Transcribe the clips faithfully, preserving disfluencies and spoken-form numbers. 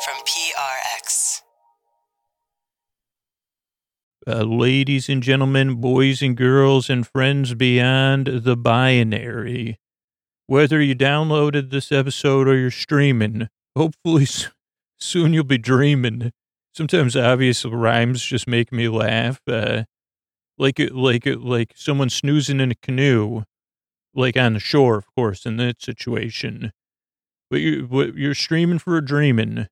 from P R X. Uh, ladies and gentlemen, boys and girls, and friends beyond the binary, whether you downloaded this episode or you're streaming, hopefully soon you'll be dreaming. Sometimes obvious rhymes just make me laugh. Uh, like, like, like someone snoozing in a canoe, like on the shore, of course, in that situation. But you, you're streaming for a dreaming.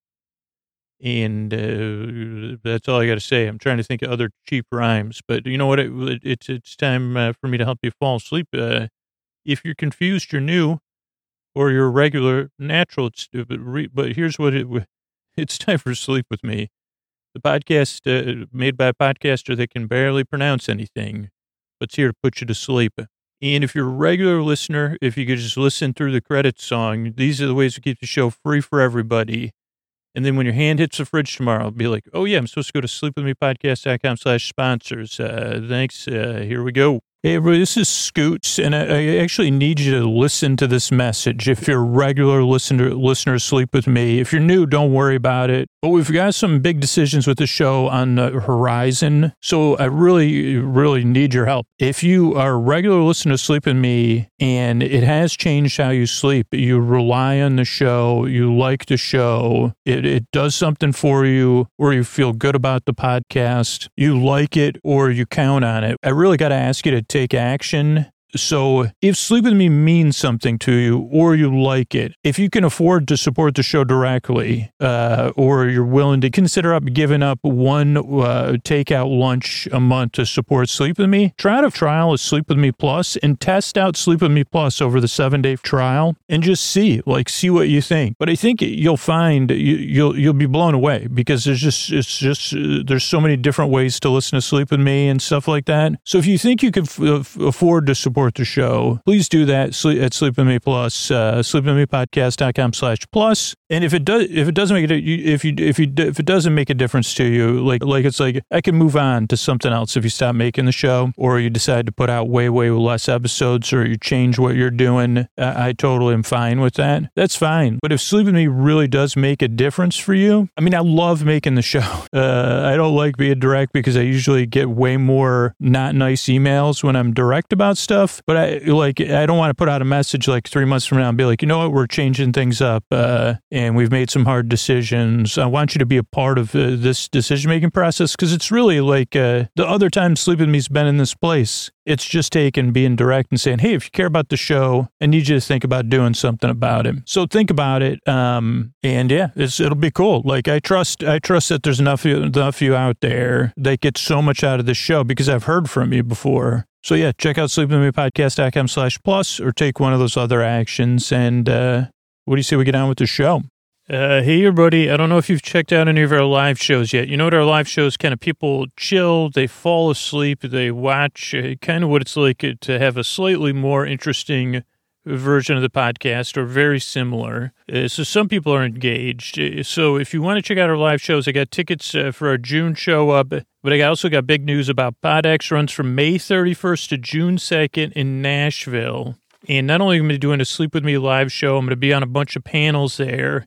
And uh, that's all I got to say. I'm trying to think of other cheap rhymes, but you know what? It, it, it's it's time uh, for me to help you fall asleep. Uh, if you're confused, you're new, or you're regular, natural. It's, but, re, but here's what it. It's time for Sleep With Me, the podcast uh, made by a podcaster that can barely pronounce anything, but's here to put you to sleep. And if you're a regular listener, if you could just listen through the credits song, these are the ways to keep the show free for everybody. And then when your hand hits the fridge tomorrow, be like, oh, yeah, I'm supposed to go to sleepwithmepodcast.com slash sponsors. Uh, thanks. Uh, here we go. Hey, everybody, this is Scoots, and I, I actually need you to listen to this message. If you're a regular listener, listener, Sleep With Me. If you're new, don't worry about it. But we've got some big decisions with the show on the horizon, so I really, really need your help. If you are a regular listener to Sleep With Me, and it has changed how you sleep, you rely on the show, you like the show, it, it does something for you, or you feel good about the podcast, you like it, or you count on it, I really got to ask you to take action. So if Sleep With Me means something to you, or you like it, if you can afford to support the show directly, uh, or you're willing to consider up giving up one uh, takeout lunch a month to support Sleep With Me, try out a trial of Sleep With Me Plus and test out Sleep With Me Plus over the seven-day trial and just see, like, see what you think. But I think you'll find you, you'll you'll be blown away because there's just it's just uh, there's so many different ways to listen to Sleep With Me and stuff like that. So if you think you can f- f- afford to support the show, please do that at Sleep With Me Plus, uh, sleepwithmepodcast.com slash plus. And if it does, if it doesn't make it, if you, if you, if it doesn't make a difference to you, like, like it's like, I can move on to something else if you stop making the show, or you decide to put out way, way less episodes, or you change what you're doing. I, I totally am fine with that. That's fine. But if Sleep With Me really does make a difference for you, I mean, I love making the show. Uh, I don't like being direct because I usually get way more not nice emails when I'm direct about stuff. But I like, I don't want to put out a message like three months from now and be like, you know what, we're changing things up, uh, and we've made some hard decisions. I want you to be a part of uh, this decision-making process, because it's really like uh, the other time Sleep With Me's been in this place. It's just taking being direct and saying, hey, if you care about the show, I need you to think about doing something about it. So think about it. Um, and yeah, it's, it'll be cool. Like, I trust, I trust that there's enough, enough of you out there that get so much out of the show because I've heard from you before. So yeah, check out sleepwithmepodcast.com slash plus or take one of those other actions. And uh, what do you say we get on with the show? Uh, hey, everybody. I don't know if you've checked out any of our live shows yet. You know what our live shows kind of people chill, they fall asleep, they watch uh, kind of what it's like to have a slightly more interesting version of the podcast, or very similar. Uh, so some people are engaged. Uh, so if you want to check out our live shows, I got tickets uh, for our June show up, but I also got big news about PodX runs from May thirty-first to June second in Nashville. And not only am I going to be doing a Sleep With Me live show, I'm going to be on a bunch of panels there.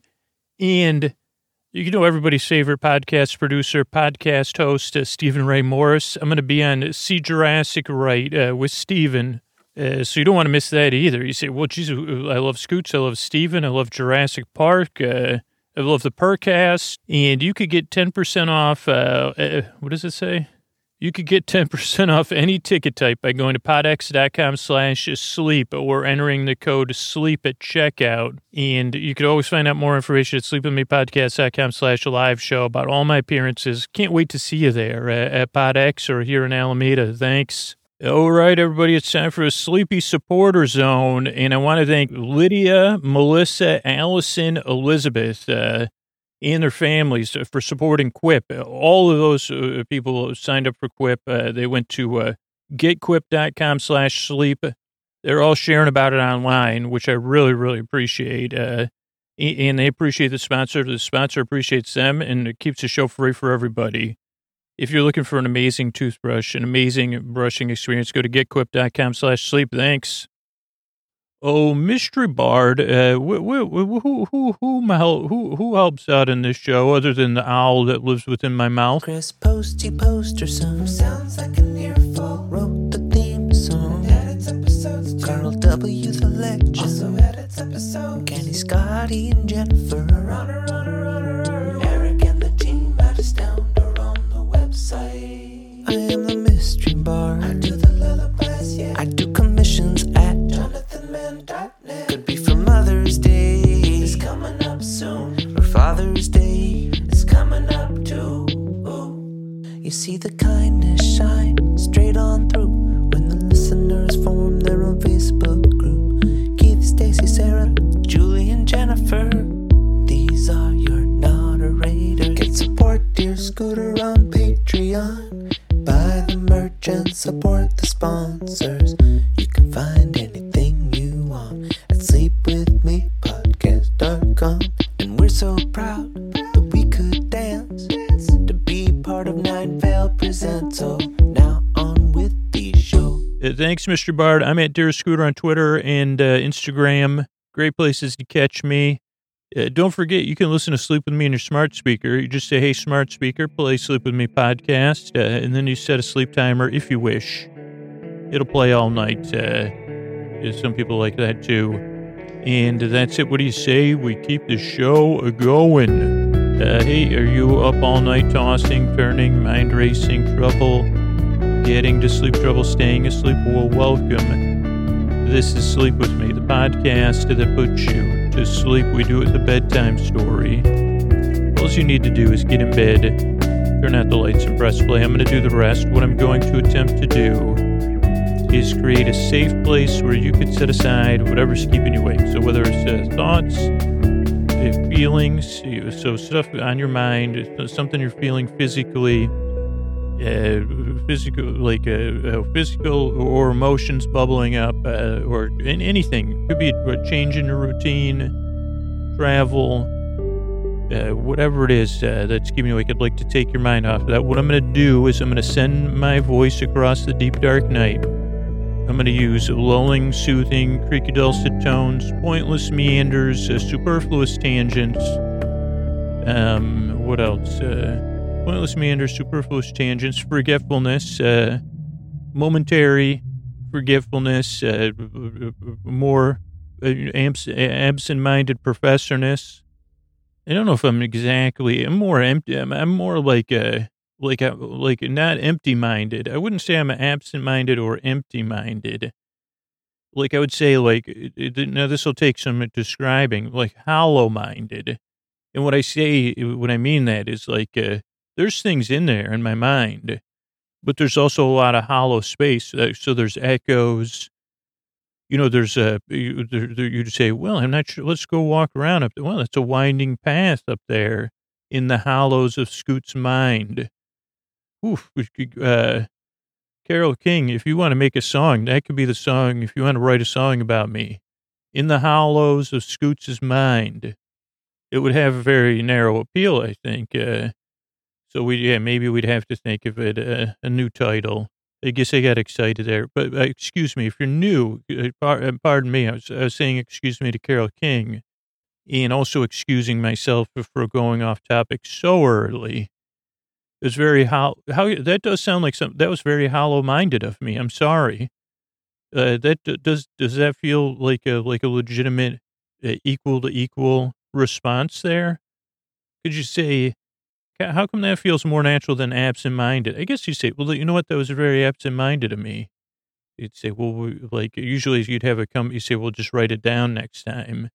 And you know everybody's favorite podcast producer, podcast host, uh, Stephen Ray Morris. I'm going to be on See Jurassic Right uh, with Stephen. Uh, so you don't want to miss that either. You say, well, geez, I love Scoots, I love Steven, I love Jurassic Park, uh, I love the Percast, and you could get ten percent off, uh, uh, what does it say? You could get ten percent off any ticket type by going to podx.com slash sleep or entering the code sleep at checkout. And you could always find out more information at sleepwithmepodcast.com slash live show about all my appearances. Can't wait to see you there uh, at PodX or here in Alameda. Thanks. All right, everybody, it's time for a Sleepy Supporter Zone, and I want to thank Lydia, Melissa, Allison, Elizabeth, uh, and their families for supporting Quip. All of those uh, people signed up for Quip. Uh, they went to uh, getquip.com slash sleep. They're all sharing about it online, which I really, really appreciate. Uh, and they appreciate the sponsor. The sponsor appreciates them, and it keeps the show free for everybody. If you're looking for an amazing toothbrush, an amazing brushing experience, go to getquip.com slash sleep. Thanks. Oh, Mystery Bard, uh, wh- wh- wh- who, who, who, mel- who, who helps out in this show other than the owl that lives within my mouth? Chris Posty Poster Son sounds like an earful. Wrote the theme song. Edits episodes too. Carl W. the Legend also edits episodes. Kenny, Scotty, and Jennifer. Runner, runner, runner. Eric and the team at Astoundr on the website. I am the Mystery Bard. I do the lullabies, yeah. I do commissions at jonathan mann dot net. Could be for Mother's Day. It's coming up soon. Or Father's Day. It's coming up too. You see the kindness shine straight on through when the listeners form their own Facebook group. Keith, Stacy, Sarah, Julie, and Jennifer. These are your moderators. Get support Dear Scooter on Patreon. Buy the merch and support the sponsors. You can find anything you want at sleep with me podcast dot com. And we're so proud that we could dance to be part of Nine Vale Presents. So now on with the show. Uh, thanks, Mister Bard. I'm at Dear Scooter on Twitter and uh, Instagram. Great places to catch me. Uh, don't forget, you can listen to Sleep With Me on your smart speaker. You just say, hey, smart speaker, play Sleep With Me podcast, uh, and then you set a sleep timer if you wish. It'll play all night. Uh, some people like that, too. And that's it. What do you say? We keep the show going. Uh, hey, are you up all night tossing, turning, mind racing, trouble, getting to sleep, trouble, staying asleep? Well, welcome. This is Sleep With Me, the podcast that puts you to sleep. We do it with a bedtime story. All you need to do is get in bed, turn out the lights, and press play. I'm going to do the rest. What I'm going to attempt to do is create a safe place where you can set aside whatever's keeping you awake. So whether it's uh, thoughts, uh, feelings, so stuff on your mind, something you're feeling physically, uh, physical, like uh, uh, physical or emotions bubbling up, uh, or in anything. It could be a change in your routine, travel, uh, whatever it is uh, that's keeping you awake. I'd like to take your mind off of that. What I'm going to do is I'm going to send my voice across the deep, dark night. I'm going to use lulling, soothing, creaky, dulcet tones, pointless meanders, uh, superfluous tangents. Um, what else? Uh, pointless meanders, superfluous tangents, forgetfulness, uh, momentary forgetfulness, uh, more uh, abs- absent-minded professorness. I don't know if I'm exactly. I'm more empty. I'm, I'm more like a. Like, a, like not empty-minded. I wouldn't say I'm absent-minded or empty-minded. Like, I would say, like, it, now this will take some describing, like, hollow-minded. And what I say, when I mean that, is like, uh, there's things in there in my mind, but there's also a lot of hollow space. Uh, so there's echoes. You know, there's a, you, there, there, you'd say, well, I'm not sure. Let's go walk around up there. Well, it's a winding path up there in the hollows of Scoot's mind. Oof, uh, Carole King, if you want to make a song, that could be the song. If you want to write a song about me, in the hollows of Scoots' mind, it would have a very narrow appeal, I think. Uh, so we, yeah, maybe we'd have to think of it uh, a new title. I guess I got excited there, but uh, excuse me if you're new. Uh, pardon me, I was, I was saying excuse me to Carole King, and also excusing myself for, for going off topic so early. It was very hollow. How that does sound like some. That was very hollow-minded of me. I'm sorry. Uh, that does does that feel like a like a legitimate uh, equal to equal response there? Could you say, how come that feels more natural than absent-minded? I guess you say, well, you know what? That was very absent-minded of me. You'd say, well, we, like usually you'd have a come. You say, well, just write it down next time.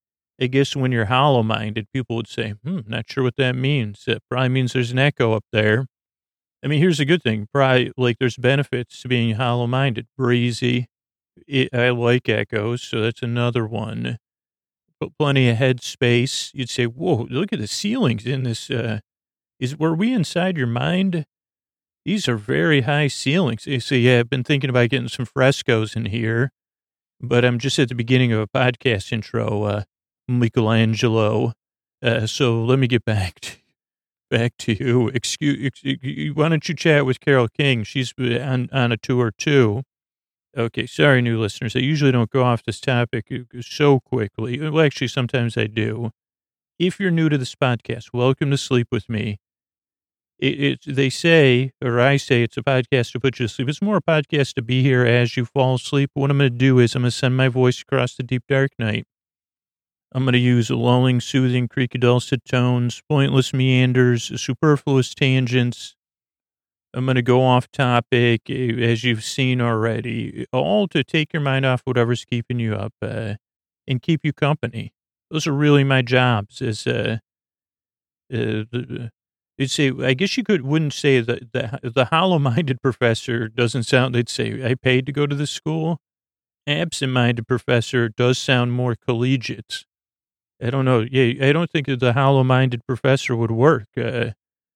I guess when you're hollow-minded, people would say, hmm, not sure what that means. That probably means there's an echo up there. I mean, here's a good thing. Probably, like, there's benefits to being hollow-minded. Breezy. It, I like echoes, so that's another one. But plenty of head space. You'd say, whoa, look at the ceilings in this. Uh, is Were we inside your mind? These are very high ceilings. You say, yeah, I've been thinking about getting some frescoes in here, but I'm just at the beginning of a podcast intro, uh, Michelangelo. Uh, so let me get back to, back to you. Excuse, excuse, why don't you chat with Carole King? She's on, on a tour too. Okay, sorry, new listeners. I usually don't go off this topic uh, so quickly. Well, actually, sometimes I do. If you're new to this podcast, welcome to Sleep With Me. It, it, they say, or I say, it's a podcast to put you to sleep. It's more a podcast to be here as you fall asleep. What I'm going to do is I'm going to send my voice across the deep, dark night. I'm going to use lulling, soothing, creaky, dulcet tones, pointless meanders, superfluous tangents. I'm going to go off topic, as you've seen already, all to take your mind off whatever's keeping you up uh, and keep you company. Those are really my jobs. As uh, uh, the, you'd say, I guess you could wouldn't say that the the hollow-minded professor doesn't sound. They'd say I paid to go to this school. Absent-minded professor does sound more collegiate. I don't know. Yeah, I don't think that the hollow-minded professor would work. Uh,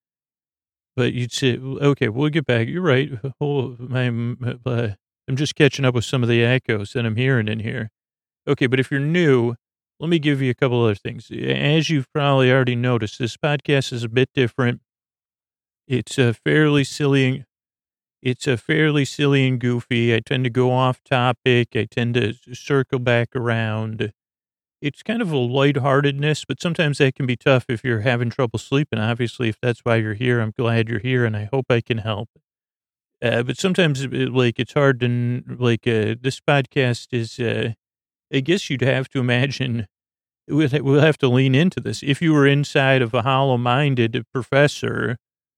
But you'd say, okay, we'll get back. You're right. Oh, I'm, uh, I'm just catching up with some of the echoes that I'm hearing in here. Okay, but if you're new, let me give you a couple other things. As you've probably already noticed, this podcast is a bit different. It's a fairly silly. It's a fairly silly and goofy. I tend to go off topic. I tend to circle back around. It's kind of a lightheartedness, but sometimes that can be tough if you're having trouble sleeping. Obviously, if that's why you're here, I'm glad you're here, and I hope I can help. Uh, but sometimes, it, like, it's hard to, like, uh, this podcast is, uh, I guess you'd have to imagine, we'll, we'll have to lean into this. If you were inside of a hollow-minded professor,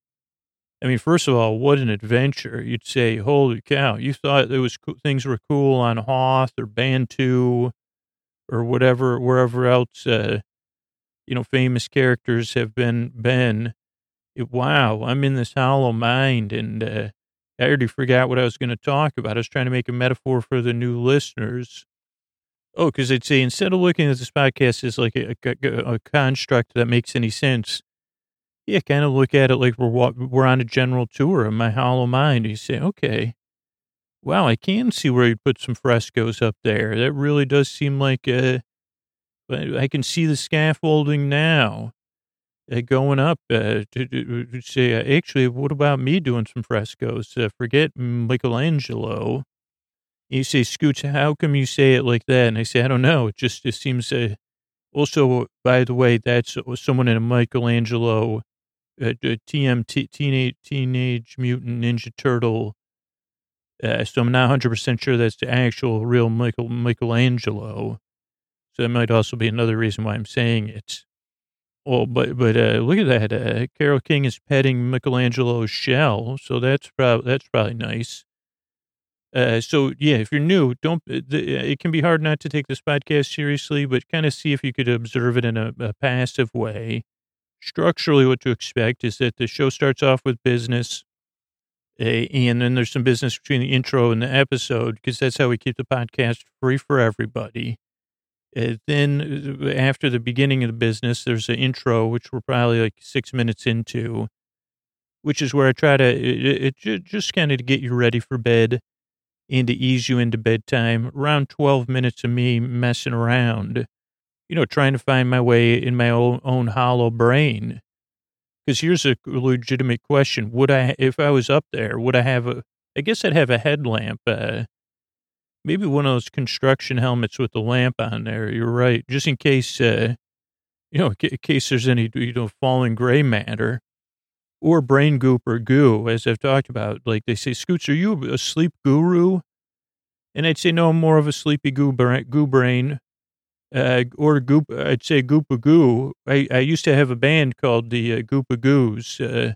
I mean, first of all, what an adventure. You'd say, holy cow, you thought it was co- things were cool on Hoth or Bantu or whatever, wherever else, uh, you know, famous characters have been, been, it, wow, I'm in this hollow mind, and uh, I already forgot what I was going to talk about. I was trying to make a metaphor for the new listeners. Oh, because I'd say, instead of looking at this podcast as like a, a, a construct that makes any sense, yeah, kind of look at it like we're, we're on a general tour of my hollow mind. You say, okay, wow, I can see where you'd put some frescoes up there. That really does seem like, uh, I can see the scaffolding now uh, going up uh, to, to, to say, uh, actually, what about me doing some frescoes? Uh, forget Michelangelo. You say, Scooch, how come you say it like that? And I say, I don't know. It just, it seems, uh, also, by the way, that's someone in a Michelangelo, uh, T M T, Teenage, Teenage Mutant Ninja Turtle. Uh, so I'm not one hundred percent sure that's the actual real Michael, Michelangelo. So that might also be another reason why I'm saying it. Well, but but uh, look at that. Uh, Carole King is petting Michelangelo's shell, so that's probably that's probably nice. Uh, so yeah, if you're new, don't. The, it can be hard not to take this podcast seriously, but kind of see if you could observe it in a, a passive way. Structurally, what to expect is that the show starts off with business, uh, and then there's some business between the intro and the episode, because that's how we keep the podcast free for everybody. Uh, then uh, after the beginning of the business, there's an intro, which we're probably like six minutes into, which is where I try to, it, it, just kind of to get you ready for bed and to ease you into bedtime. Around twelve minutes of me messing around, you know, trying to find my way in my own, own hollow brain. Because here's a legitimate question. Would I, if I was up there, would I have a, I guess I'd have a headlamp, uh, maybe one of those construction helmets with the lamp on there. You're right. Just in case, uh, you know, in case there's any, you know, falling gray matter or brain goop or goo, as I've talked about. Like they say, Scoots, are you a sleep guru? And I'd say, no, I'm more of a sleepy goo, goo brain, uh, or goop. I'd say goopa goo. I, I used to have a band called the uh, Goopa Goos. Uh,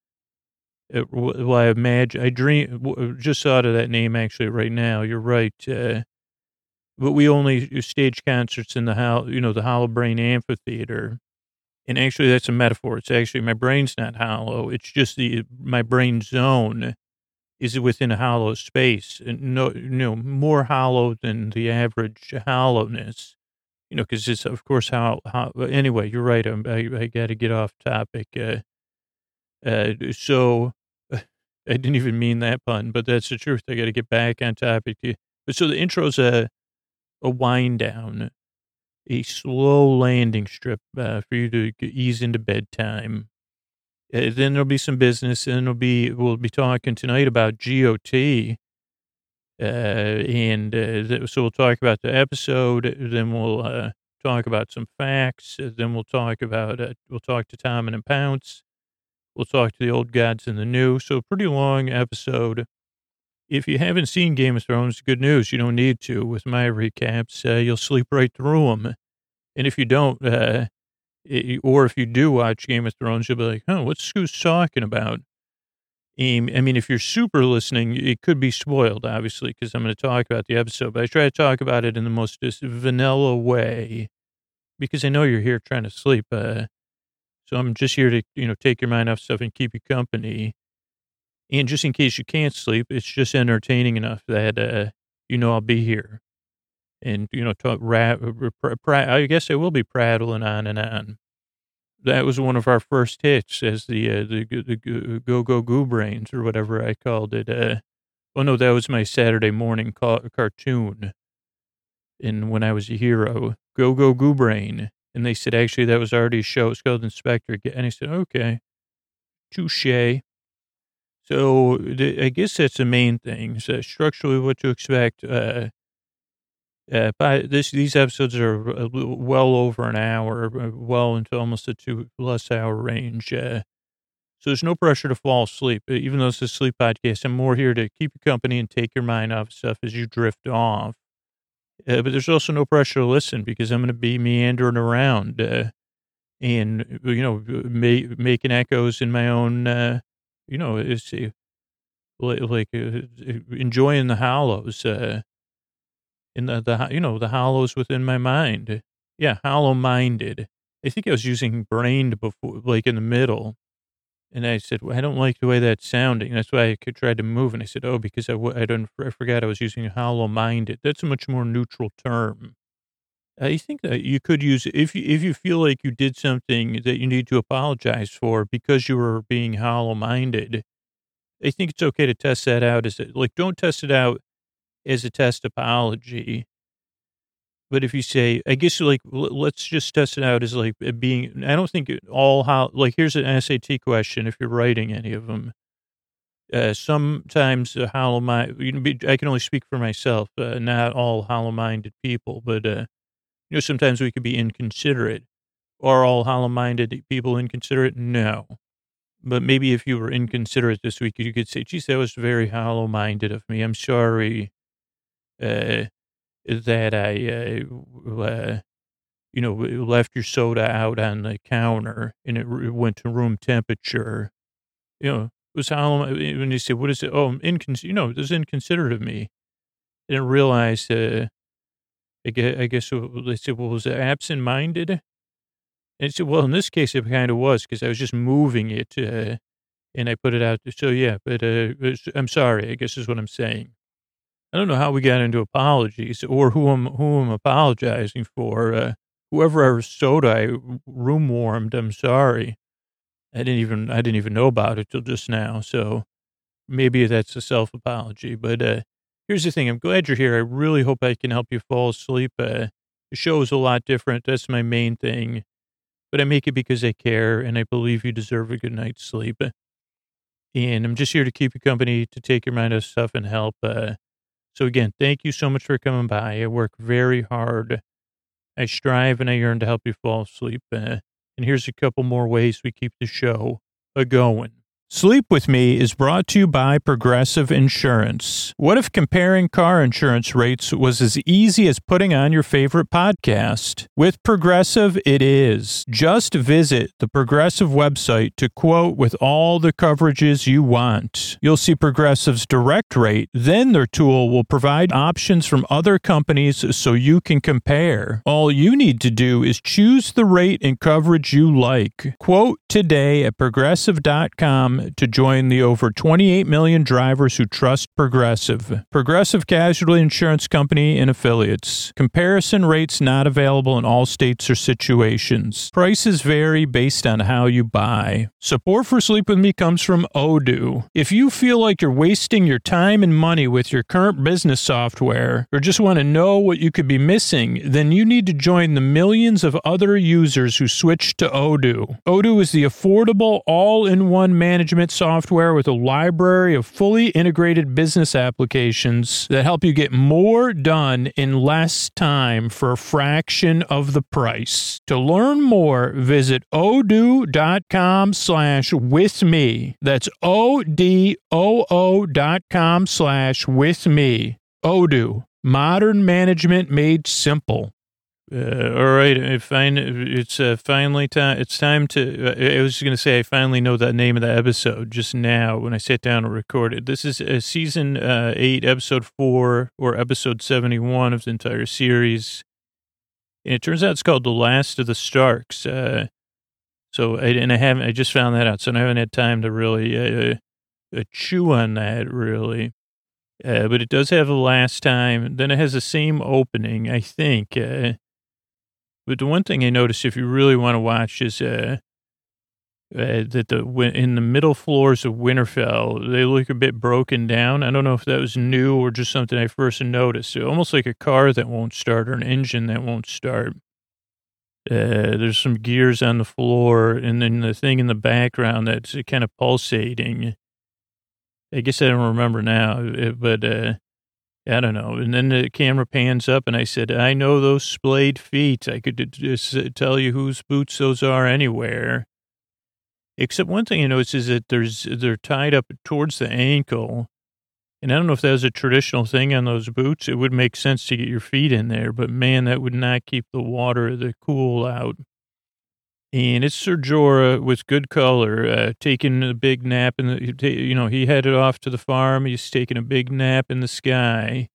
well, I imagine, I dream, just thought of that name actually right now. You're right. Uh, But we only stage concerts in the hollow, you know, the Hollow Brain Amphitheater. And actually, that's a metaphor. It's actually, my brain's not hollow. It's just the, my brain zone is within a hollow space. And no, you know, more hollow than the average hollowness, you know, because it's, of course, how, how, anyway, you're right. I'm, I, I got to get off topic. Uh, uh, so I didn't even mean that pun, but that's the truth. I got to get back on topic. But so the intro's a, a wind down, a slow landing strip uh, for you to ease into bedtime. Uh, then there'll be some business, and there'll be we'll be talking tonight about G O T. Uh, and uh, th- so we'll talk about the episode. Then we'll uh, talk about some facts. Uh, then we'll talk about, uh, we'll talk to Tom and Pounce. We'll talk to the old gods and the new. So pretty long episode. If you haven't seen Game of Thrones, good news. You don't need to. With my recaps, uh, you'll sleep right through them. And if you don't, uh, it, or if you do watch Game of Thrones, you'll be like, oh, what's Scoot's talking about? Um, I mean, if you're super listening, it could be spoiled, obviously, because I'm going to talk about the episode. But I try to talk about it in the most just vanilla way because I know you're here trying to sleep. Uh, so I'm just here to, you know, take your mind off stuff and keep you company. And just in case you can't sleep, it's just entertaining enough that, uh, you know, I'll be here. And, you know, talk, ra- pr- pr- I guess I will be prattling on and on. That was one of our first hits as the uh, the, the Go Go Goo Brains or whatever I called it. Uh, oh, no, that was my Saturday morning ca- cartoon. And when I was a hero, Go Go Goo Brain. And they said, actually, that was already a show. It's called Inspector. And I said, okay, touche. So the, I guess that's the main thing. So structurally, what to expect. Uh, Uh, but this, these episodes are well over an hour, well into almost a two plus hour range. Uh, so there's no pressure to fall asleep. Even though it's a sleep podcast, I'm more here to keep you company and take your mind off stuff as you drift off. Uh, but there's also no pressure to listen because I'm going to be meandering around uh, and, you know, ma- making echoes in my own, uh, you know, it's uh, like uh, enjoying the hollows. Uh, In the, the, you know, the hollows within my mind. Yeah, hollow-minded. I think I was using brained before, like in the middle. And I said, well, I don't like the way that's sounding. That's why I could try to move. And I said, oh, because I, w- I, don't, I forgot I was using hollow-minded. That's a much more neutral term. I think that you could use, if you, if you feel like you did something that you need to apologize for because you were being hollow-minded, I think it's okay to test that out as, a, like, don't test it out as a test apology. But if you say, I guess, like, let's just test it out as, like, being, I don't think all how, like, here's an S A T question if you're writing any of them. Uh, sometimes uh, hollow mind, you know, I can only speak for myself, uh, not all hollow-minded people, but, uh, you know, sometimes we could be inconsiderate. Are all hollow-minded people inconsiderate? No. But maybe if you were inconsiderate this week, you could say, geez, that was very hollow-minded of me. I'm sorry. Uh, that I, uh, uh, you know, left your soda out on the counter and it r- went to room temperature. You know, it was how, when you say, what is it? Oh, incons- you know, it was inconsiderate of me. I didn't realize, uh, I guess, I guess they said, well, was it absent-minded? And I said, well, in this case, it kind of was because I was just moving it, uh, and I put it out. So, yeah, but uh, I'm sorry, I guess is what I'm saying. I don't know how we got into apologies or who I'm, who I'm apologizing for. Uh, whoever our soda I room warmed, I'm sorry. I didn't even, I didn't even know about it till just now. So maybe that's a self apology, but, uh, here's the thing. I'm glad you're here. I really hope I can help you fall asleep. Uh, the show is a lot different. That's my main thing, but I make it because I care and I believe you deserve a good night's sleep. And I'm just here to keep you company, to take your mind off stuff and help, uh, So again, thank you so much for coming by. I work very hard. I strive and I yearn to help you fall asleep. Uh, and here's a couple more ways we keep the show a-going. Sleep With Me is brought to you by Progressive Insurance. What if comparing car insurance rates was as easy as putting on your favorite podcast? With Progressive, it is. Just visit the Progressive website to quote with all the coverages you want. You'll see Progressive's direct rate. Then their tool will provide options from other companies so you can compare. All you need to do is choose the rate and coverage you like. Quote today at progressive dot com to join the over twenty-eight million drivers who trust Progressive. Progressive Casualty Insurance Company and Affiliates. Comparison rates not available in all states or situations. Prices vary based on how you buy. Support for Sleep With Me comes from Odoo. If you feel like you're wasting your time and money with your current business software, or just want to know what you could be missing, then you need to join the millions of other users who switched to Odoo. Odoo is the affordable all-in-one management management software with a library of fully integrated business applications that help you get more done in less time for a fraction of the price. To learn more, visit odoo.com slash with me. That's O-D-O-O dot com slash with me. Odoo, modern management made simple. Uh, all right, I find it's uh, finally time. It's time to. Uh, I was going to say I finally know the name of the episode just now when I sat down and recorded. This is uh, season uh, eight, episode four, or episode seventy-one of the entire series. And it turns out it's called "The Last of the Starks." Uh, so, I, and I haven't. I just found that out, so I haven't had time to really uh, uh, chew on that really. Uh, but it does have the last time. Then it has the same opening, I think. Uh, But the one thing I noticed, if you really want to watch, is uh, uh, that the in the middle floors of Winterfell, they look a bit broken down. I don't know if that was new or just something I first noticed. Almost like a car that won't start or an engine that won't start. Uh, there's some gears on the floor, and then the thing in the background that's kind of pulsating. I guess I don't remember now, but... Uh, I don't know. And then the camera pans up and I said, I know those splayed feet. I could just tell you whose boots those are anywhere. Except one thing I noticed is that there's they're tied up towards the ankle. And I don't know if that was a traditional thing on those boots. It would make sense to get your feet in there. But, man, that would not keep the water, the cool out. And it's Ser Jorah with good color, uh, taking a big nap in the, you know, he headed off to the farm. He's taking a big nap in the sky.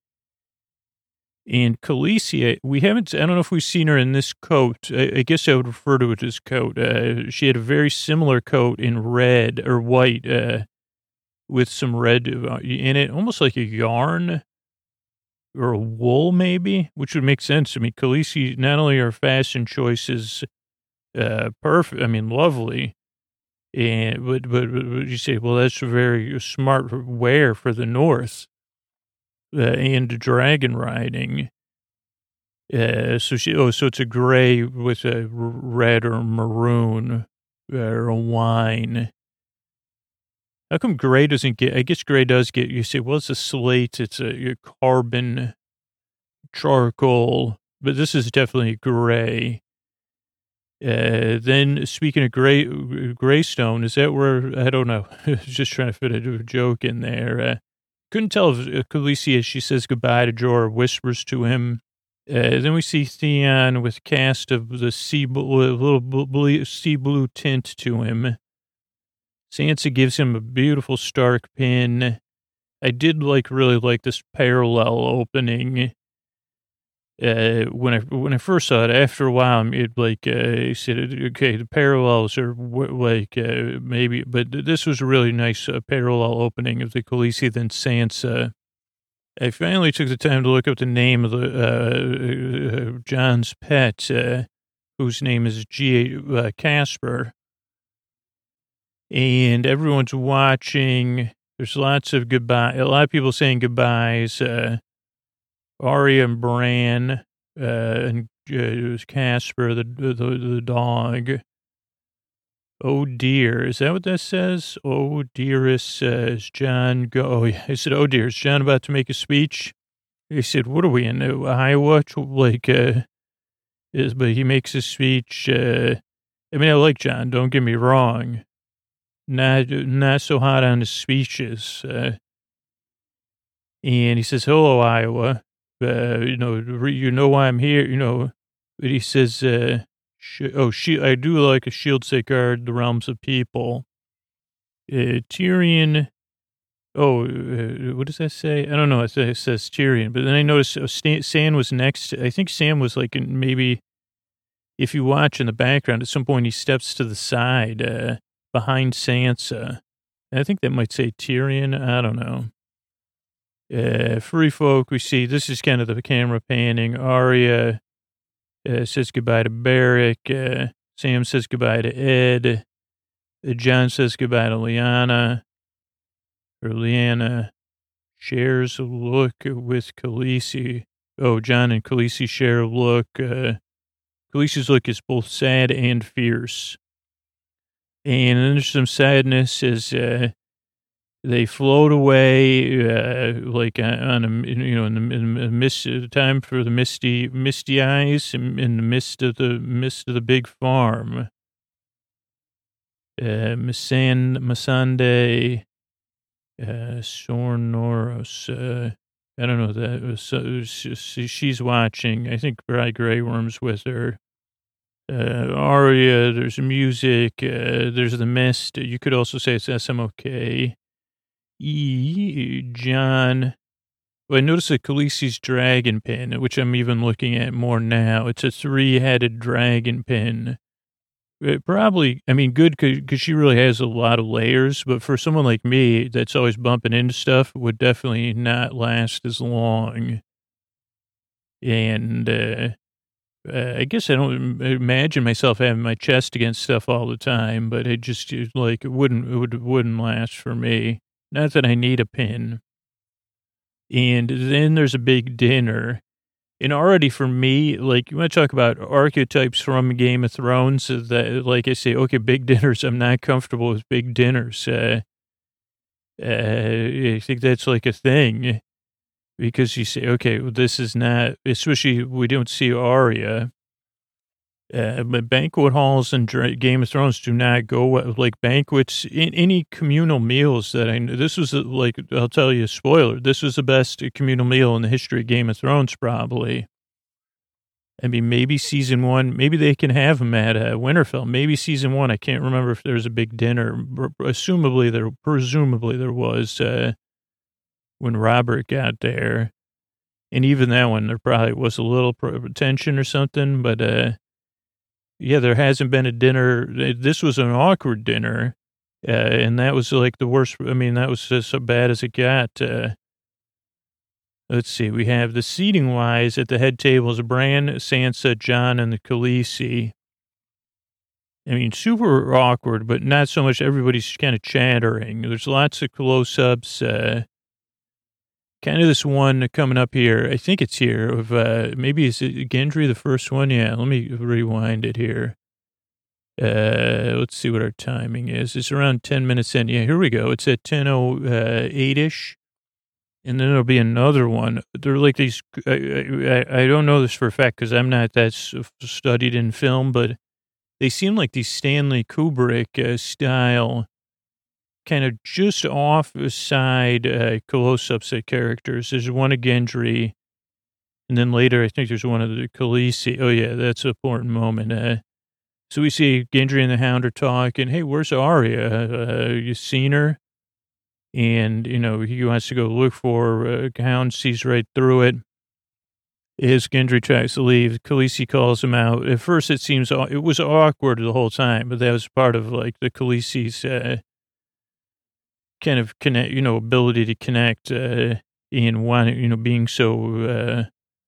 And Khaleesi, we haven't, I don't know if we've seen her in this coat. I, I guess I would refer to it as coat. Uh, she had a very similar coat in red or white, uh, with some red in it, almost like a yarn or a wool maybe, which would make sense. I mean, Khaleesi, not only are fashion choices Uh, perfect. I mean, lovely. And but, but but you say, well, that's a very smart wear for the North uh, and dragon riding. Uh, so she oh, so it's a gray with a red or maroon uh, or a wine. How come gray doesn't get? I guess gray does get. You say, well, it's a slate. It's a, a carbon charcoal, but this is definitely gray. Uh, then speaking of gray, Greystone, is that where, I don't know, just trying to fit a joke in there. Uh, couldn't tell if Khaleesi, as she says goodbye to Jorah, whispers to him. Uh, then we see Theon with cast of the sea blue, little blue, sea blue tint to him. Sansa gives him a beautiful Stark pin. I did like, really like this parallel opening. Uh, when I when I first saw it, after a while, it like uh, he said, okay, the parallels are w- like uh, maybe, but this was a really nice uh, parallel opening of the Khaleesi then Sansa. I finally took the time to look up the name of the uh, uh, Jon's pet, uh, whose name is G. Uh, Casper, and everyone's watching. There's lots of goodbye, a lot of people saying goodbyes. Uh, Arya and Bran, uh, and uh, it was Casper, the, the the dog. Oh dear, is that what that says? Oh dearest, uh, is Jon go? Oh yeah, I said, oh dear, is Jon about to make a speech? He said, what are we in uh, Iowa? Like, uh, is but he makes a speech. Uh, I mean, I like Jon. Don't get me wrong. Not not so hot on his speeches. Uh, and he says, hello, Iowa. Uh, you know, you know why I'm here, you know, but he says, uh, sh- oh, she, I do like a shield safeguard the realms of people. Uh, Tyrion, oh, uh, what does that say? I don't know. It says, it says Tyrion, but then I noticed uh, Stan, Sam was next. I think Sam was like, in maybe if you watch in the background, at some point he steps to the side, uh, behind Sansa. And I think that might say Tyrion. I don't know. Uh, free folk, we see, this is kind of the camera panning. Arya uh, says goodbye to Beric. Uh, Sam says goodbye to Ed. Uh, Jon says goodbye to Lyanna. Or Lyanna shares a look with Khaleesi. Oh, Jon and Khaleesi share a look. Uh, Khaleesi's look is both sad and fierce. And then there's some sadness as uh, they float away, uh, like uh, on a, you know, in the, in the mist, time for the misty, misty eyes in, in the mist of the mist of the big farm. Uh, Masan, Masande, uh, Sornoros, uh, I don't know that was, uh, she, she's watching. I think probably Grey Worm's with her. Uh, Aria, there's music, uh, there's the mist. You could also say it's S M O K. E. John. Well, I noticed a Khaleesi's dragon pin, which I'm even looking at more now. It's a three-headed dragon pin. It probably, I mean, good because she really has a lot of layers, but for someone like me that's always bumping into stuff, would definitely not last as long. And uh, uh, I guess I don't imagine myself having my chest against stuff all the time, but it just, like, it wouldn't, it would, wouldn't last for me. Not that I need a pin. And then there's a big dinner. And already for me, like, you want to talk about archetypes from Game of Thrones, that, like I say, okay, big dinners, I'm not comfortable with big dinners. Uh, uh, I think that's like a thing. Because you say, okay, well, this is not, especially we don't see Arya. Uh, but banquet halls and Game of Thrones do not go well. Like banquets, in any communal meals that I know. This was a, like, I'll tell you a spoiler. This was the best communal meal in the history of Game of Thrones, probably. I mean, maybe season one, maybe they can have them at uh, Winterfell. Maybe season one, I can't remember if there was a big dinner. Assumably there, presumably there was uh, when Robert got there. And even that one, there probably was a little tension or something, but uh, yeah, there hasn't been a dinner. This was an awkward dinner, uh, and that was like the worst. I mean, that was just so bad as it got. Uh, let's see. We have the seating wise at the head tables: Bran, Sansa, Jon, and the Khaleesi. I mean, super awkward, but not so much. Everybody's kind of chattering. There's lots of close-ups. Uh, kind of this one coming up here. I think it's here. Of uh, maybe is it Gendry, the first one? Yeah, let me rewind it here. Uh, let's see what our timing is. It's around ten minutes in. Yeah, here we go. It's at ten oh eight-ish. And then there'll be another one. They're like these, I, I, I don't know this for a fact because I'm not that studied in film, but they seem like these Stanley Kubrick uh, style, kind of just off the side uh, close-ups at characters. There's one of Gendry, and then later I think there's one of the Khaleesi. Oh, yeah, that's an important moment. Uh, so we see Gendry and the Hound are talking. Hey, where's Arya? Uh, you seen her? And, you know, he wants to go look for her. Uh, Hound sees right through it. As Gendry tries to leave, Khaleesi calls him out. At first, it seems it was awkward the whole time, but that was part of, like, the Khaleesi's uh, kind of connect, you know, ability to connect uh, and wanting, you know, being so, uh,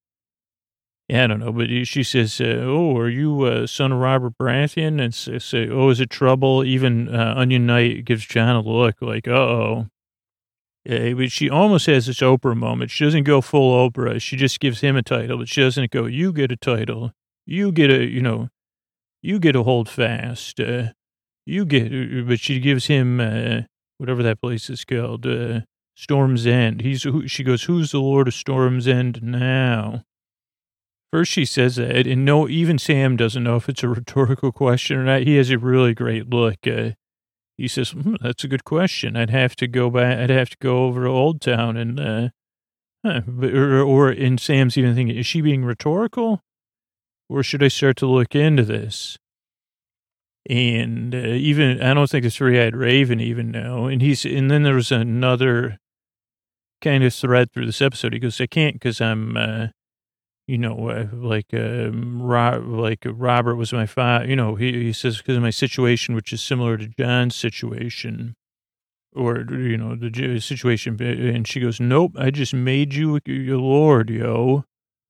I don't know, but she says, uh, oh, are you uh, son of Robert Baratheon? And say, oh, is it trouble? Even uh, Onion Knight gives Jon a look like, uh-oh. Yeah, but she almost has this Oprah moment. She doesn't go full Oprah. She just gives him a title, but she doesn't go, you get a title. You get a, you know, you get a hold fast. Uh, you get, but she gives him, uh, whatever that place is called, uh, Storm's End. He's, who, she goes, who's the Lord of Storm's End now? First she says that, and no, even Sam doesn't know if it's a rhetorical question or not. He has a really great look. Uh, he says, hmm, that's a good question. I'd have to go back, I'd have to go over to Old Town and, uh, huh, or, or, and Sam's even thinking, is she being rhetorical? Or should I start to look into this? And uh, even, I don't think the three-eyed raven even know. And he's, and then there was another kind of thread through this episode. He goes, I can't because I'm, uh, you know, uh, like, um, Rob, like Robert was my father, you know, he, he says, because of my situation, which is similar to John's situation, or, you know, the situation. And she goes, nope, I just made you your Lord, yo.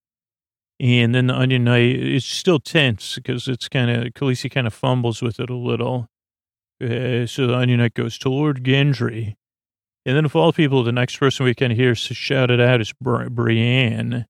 And then the Onion Knight, it's still tense because it's kind of, Khaleesi kind of fumbles with it a little. Uh, so the Onion Knight goes to Lord Gendry. And then of all people, the next person we kind of hear shouted out is Bri- Brienne.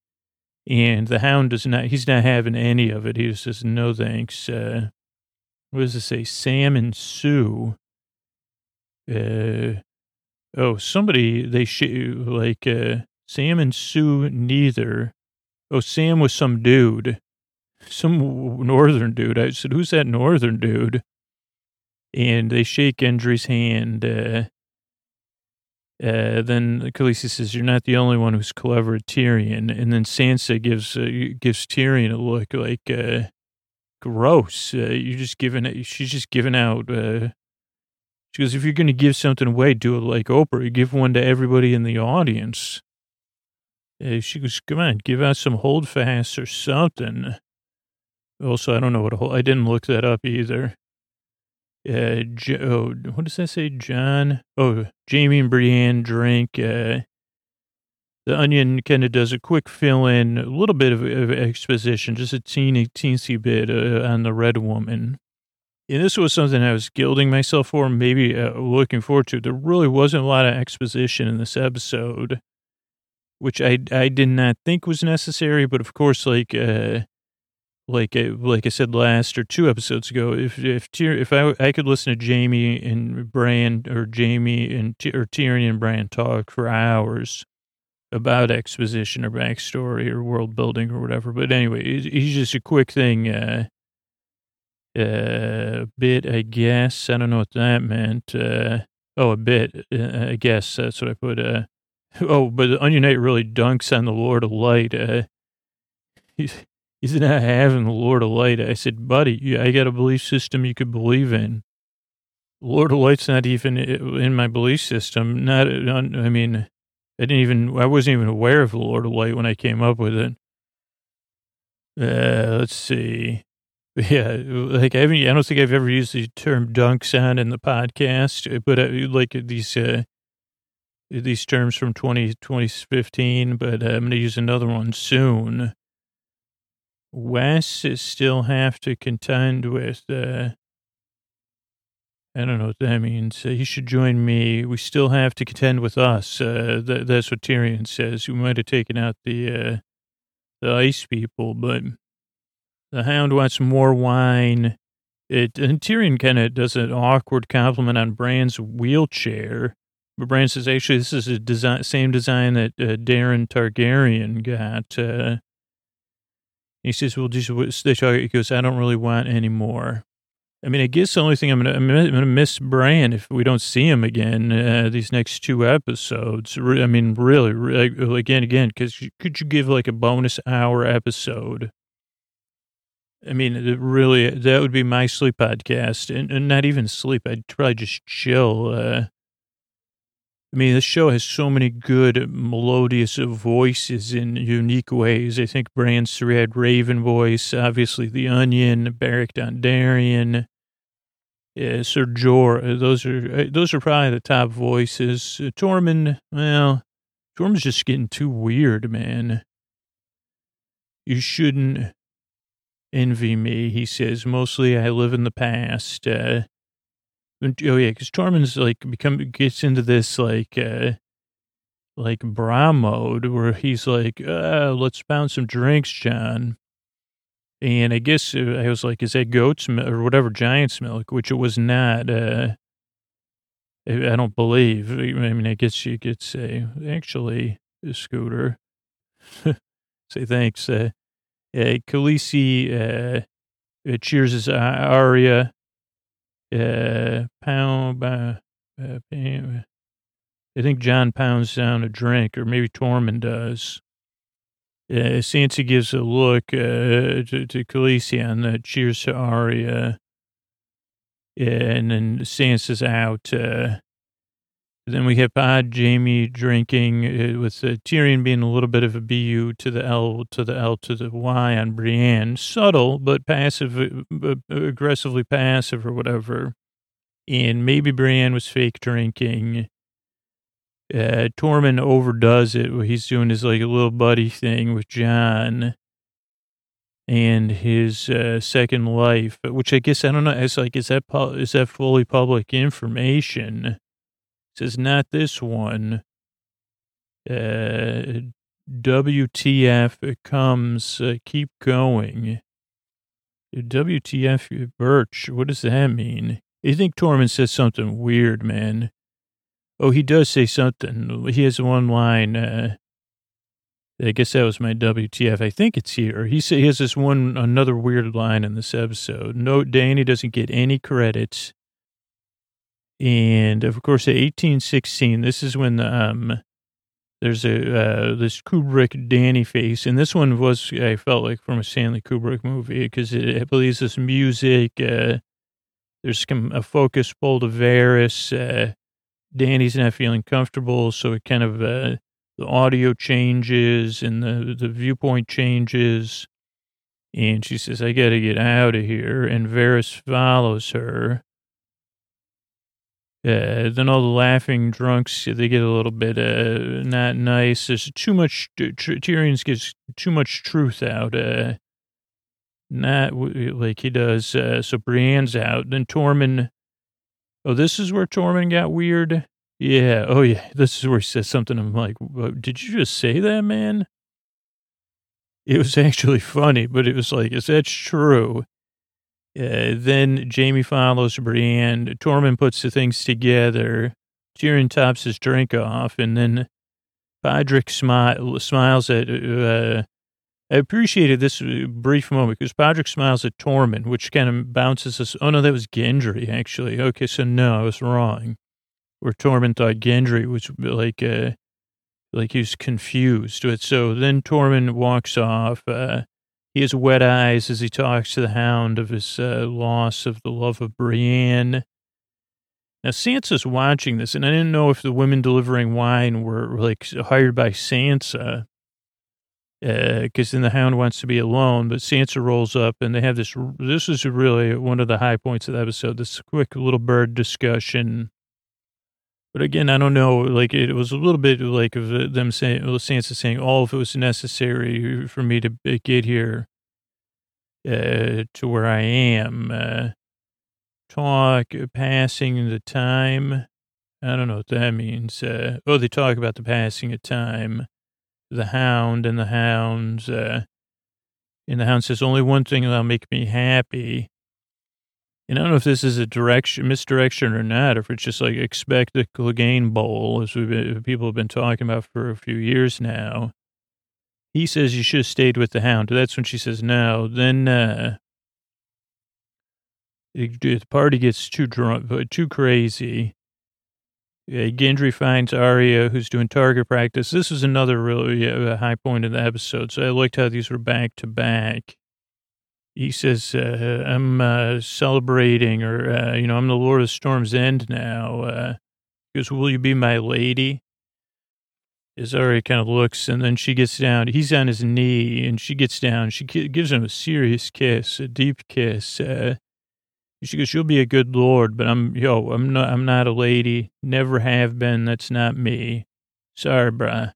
And the Hound does not, he's not having any of it. He just says, no thanks. Uh, what does it say? Sam and Sue. Uh, oh, somebody, they, sh- like, uh, Sam and Sue neither. Oh, Sam was some dude. Some northern dude. I said, who's that northern dude? And they shake Gendry's hand. Uh, uh, then Khaleesi says, you're not the only one who's clever at Tyrion. And then Sansa gives uh, gives Tyrion a look like, uh, gross. Uh, you're just giving it, she's just giving out. Uh, she goes, if you're going to give something away, do it like Oprah. You give one to everybody in the audience. Uh, she goes, come on, give out some holdfasts or something. Also, I don't know what a hold, I didn't look that up either. Uh, J- oh, what does that say, John? Oh, Jamie and Brienne drink. Uh, the Onion kind of does a quick fill-in, a little bit of, of exposition, just a teeny, teensy bit uh, on the Red Woman. And this was something I was gilding myself for, maybe uh, looking forward to. There really wasn't a lot of exposition in this episode, which I, I did not think was necessary. But of course, like uh, like I, like I said last or two episodes ago, if if Tyr, if I I could listen to Jamie and Bran or Jamie and or Tyrion and Bran talk for hours about exposition or backstory or world building or whatever. But anyway, he's just a quick thing. Uh, Uh, bit, I guess. I don't know what that meant. Uh, oh, a bit, uh, I guess. That's what I put. Uh, oh, but the Onion Knight really dunks on the Lord of Light. Uh, he's, he's not having the Lord of Light. I said, buddy, I got a belief system you could believe in. Lord of Light's not even in my belief system. Not, I mean, I didn't even, I wasn't even aware of the Lord of Light when I came up with it. Uh, let's see. Yeah, like I haven't, I don't think I've ever used the term dunks on in the podcast, but I, like these, uh, these terms from twenty, twenty fifteen, but uh, I'm going to use another one soon. Wes still have to contend with, uh, I don't know what that means. Uh, he should join me. We still have to contend with us. Uh, th- that's what Tyrion says. We might have taken out the, uh, the ice people, but the Hound wants more wine. It, and Tyrion kind of does an awkward compliment on Bran's wheelchair. But Bran says, actually, this is a design, same design that uh, Daeron Targaryen got. Uh, he says, well, just, he goes, I don't really want any more. I mean, I guess the only thing I'm going to, I'm going to miss Bran if we don't see him again uh, these next two episodes. I mean, really, really again, again, because could you give like a bonus hour episode? I mean, it really, that would be my sleep podcast, and, and not even sleep. I'd probably just chill. Uh, I mean, this show has so many good melodious voices in unique ways. I think Bran's had Raven voice, obviously The Onion, Beric Dondarrion, uh, Sir Jorah. Those are those are probably the top voices. Uh, Tormund, well, Tormund's just getting too weird, man. You shouldn't envy me, he says. Mostly I live in the past. Uh, oh yeah, because Tormund's like become gets into this like uh, like bra mode where he's like, uh, let's pound some drinks, John. And I guess uh, I was like, is that goat's milk or whatever, giant's milk? Which it was not. Uh, I, I don't believe. I mean, I guess you could say actually, Scooter. Say thanks. Uh, Uh, Khaleesi uh, uh, cheers his Arya. Uh, pound, uh, uh, I think John pounds down a drink, or maybe Tormund does. Uh, Sansa gives a look uh, to, to Khaleesi on the cheers to Arya. And then Sansa's out. Uh, Then we have Pod Jamie drinking uh, with uh, Tyrion being a little bit of a B U to the L to the L to the Y on Brienne. Subtle, but passive, uh, aggressively passive or whatever. And maybe Brienne was fake drinking. Uh, Tormund overdoes it. He's doing his like a little buddy thing with Jon and his uh, second life, which I guess, I don't know. It's like, is that, pu- is that fully public information? Says not this one. Uh, W T F comes. Uh, keep going. W T F, Birch, what does that mean? I think Tormund says something weird, man. Oh, he does say something. He has one line, uh, I guess that was my W T F. I think it's here. He, say, he has this one, another weird line in this episode. No, Danny doesn't get any credits. And, of course, at eighteen sixteen, this is when the, um, there's a uh, this Kubrick Danny face. And this one was, I felt like, from a Stanley Kubrick movie because it, it plays this music. Uh, there's a focus pulled to Varys. Uh, Danny's not feeling comfortable, so it kind of, uh, the audio changes and the, the viewpoint changes. And she says, I got to get out of here. And Varys follows her. Uh, then all the laughing drunks, they get a little bit uh, not nice. There's too much, Tyrion gives too much truth out. Uh, not like he does. Uh, so Brienne's out. Then Tormund. Oh, this is where Tormund got weird? Yeah. Oh, yeah. This is where he says something. I'm like, did you just say that, man? It was actually funny, but it was like, is that true? Uh, then Jaime follows Brienne. Tormund puts the things together. Tyrion tops his drink off, and then Podrick smi- smiles at... Uh, I appreciated this brief moment because Podrick smiles at Tormund, which kind of bounces us. Oh, no, that was Gendry, actually. Okay, so no, I was wrong. Where Tormund thought Gendry was like, uh, like he was confused. So then Tormund walks off. Uh, he has wet eyes as he talks to the Hound of his uh, loss of the love of Brienne. Now, Sansa's watching this, and I didn't know if the women delivering wine were like hired by Sansa. Because uh, then the Hound wants to be alone, but Sansa rolls up and they have this. This is really one of the high points of the episode. This quick little bird discussion. But again, I don't know. Like it was a little bit like of them saying, Sansa saying, "Oh, if it was necessary for me to get here uh, to where I am, uh, talk passing the time." I don't know what that means. Uh, oh, they talk about the passing of time. The Hound and the Hounds. Uh, and the Hound says, only one thing that'll make me happy. And I don't know if this is a direction, misdirection or not, or if it's just like expect the Clegane Bowl, as we've been, people have been talking about for a few years now. He says you should have stayed with the Hound. That's when she says no. Then uh, it, the party gets too drunk, too crazy. Uh, Gendry finds Arya, who's doing target practice. This is another really uh, high point in the episode. So I liked how these were back to back. He says, uh, I'm uh, celebrating, or, uh, you know, I'm the Lord of Storm's End now. Uh, he goes, will you be my lady? As Arya kind of looks, and then she gets down. He's on his knee, and she gets down. She gives him a serious kiss, a deep kiss. Uh, she goes, you'll be a good lord, but I'm, yo, I'm not, I'm not a lady. Never have been. That's not me. Sorry, brah.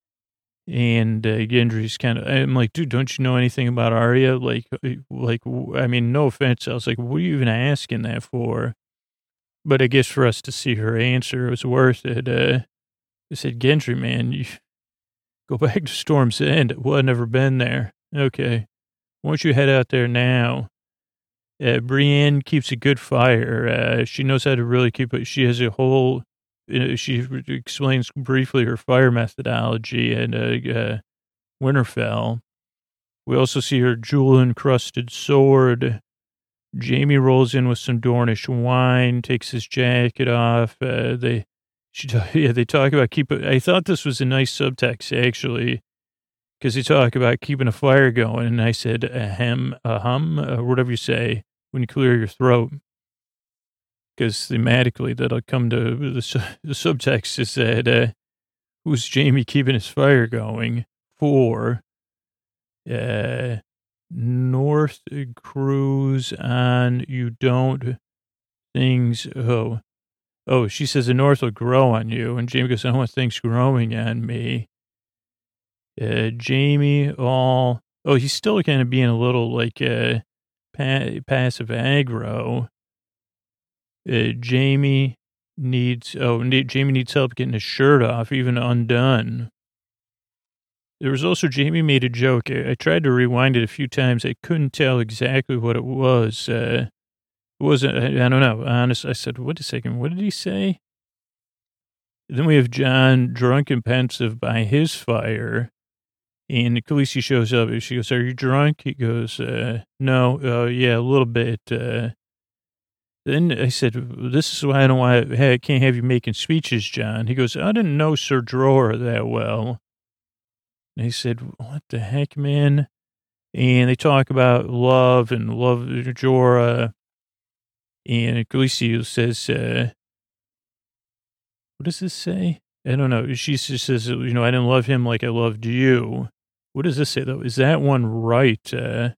And uh, Gendry's kind of, I'm like, dude, don't you know anything about Arya? Like, like, I mean, no offense. I was like, what are you even asking that for? But I guess for us to see her answer, it was worth it. Uh, I said, Gendry, man, you go back to Storm's End. Well, I've never been there. Okay. Why don't you head out there now? Uh, Brienne keeps a good fire. Uh, she knows how to really keep it. She has a whole, you know, she explains briefly her fire methodology at uh, uh, Winterfell. We also see her jewel-encrusted sword. Jaime rolls in with some Dornish wine, takes his jacket off. Uh, they, she, yeah, they talk about keep. I thought this was a nice subtext actually, because they talk about keeping a fire going. And I said, ahem, a hum, or whatever you say when you clear your throat. Because thematically, that'll come to the, the subtext is that uh, who's Jaime keeping his fire going for? Uh, North cruise on you don't things. Oh, oh, she says the North will grow on you, and Jaime goes, I don't want things growing on me. Uh, Jaime all. Oh, he's still kind of being a little like uh, pa- passive aggro. Uh, Jaime needs, oh, need, Jaime needs help getting his shirt off, even undone. There was also, Jamie made a joke. I, I tried to rewind it a few times. I couldn't tell exactly what it was. Uh, it wasn't, I, I don't know. Honestly, I said, wait a second, what did he say? Then we have John drunk and pensive by his fire. And Khaleesi shows up. She goes, are you drunk? He goes, uh, no, uh, yeah, a little bit. Uh, then I said, this is why I don't want to, I can't have you making speeches, John. He goes, I didn't know Sir Jorah that well. And he said, what the heck, man? And they talk about love and love Jorah. And Khaleesi says, uh, what does this say? I don't know. She just says, you know, I didn't love him like I loved you. What does this say, though? Is that one right? Uh,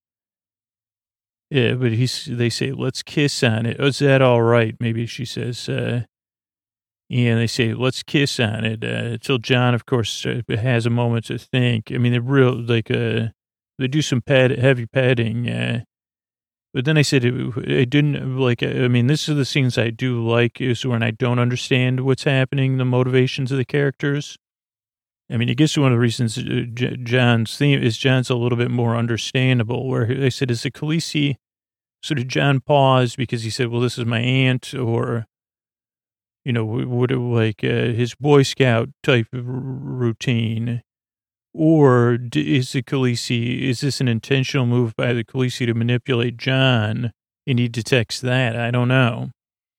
yeah, but he's, they say, let's kiss on it. Oh, is that all right? Maybe she says, uh, yeah, they say, let's kiss on it. Uh, until John, of course, uh, has a moment to think. I mean, they're real, like, uh, they do some pet, heavy petting. Uh, but then I said, it, it didn't, like, I mean, this is the scenes I do like, is when I don't understand what's happening, the motivations of the characters. I mean, I guess one of the reasons J- John's theme is John's a little bit more understandable, where they said, is it Khaleesi? So did John pause because he said, well, this is my aunt, or, you know, would it like uh, his Boy Scout type of r- routine? Or d- is the Khaleesi, is this an intentional move by the Khaleesi to manipulate John, and he detects that? I don't know.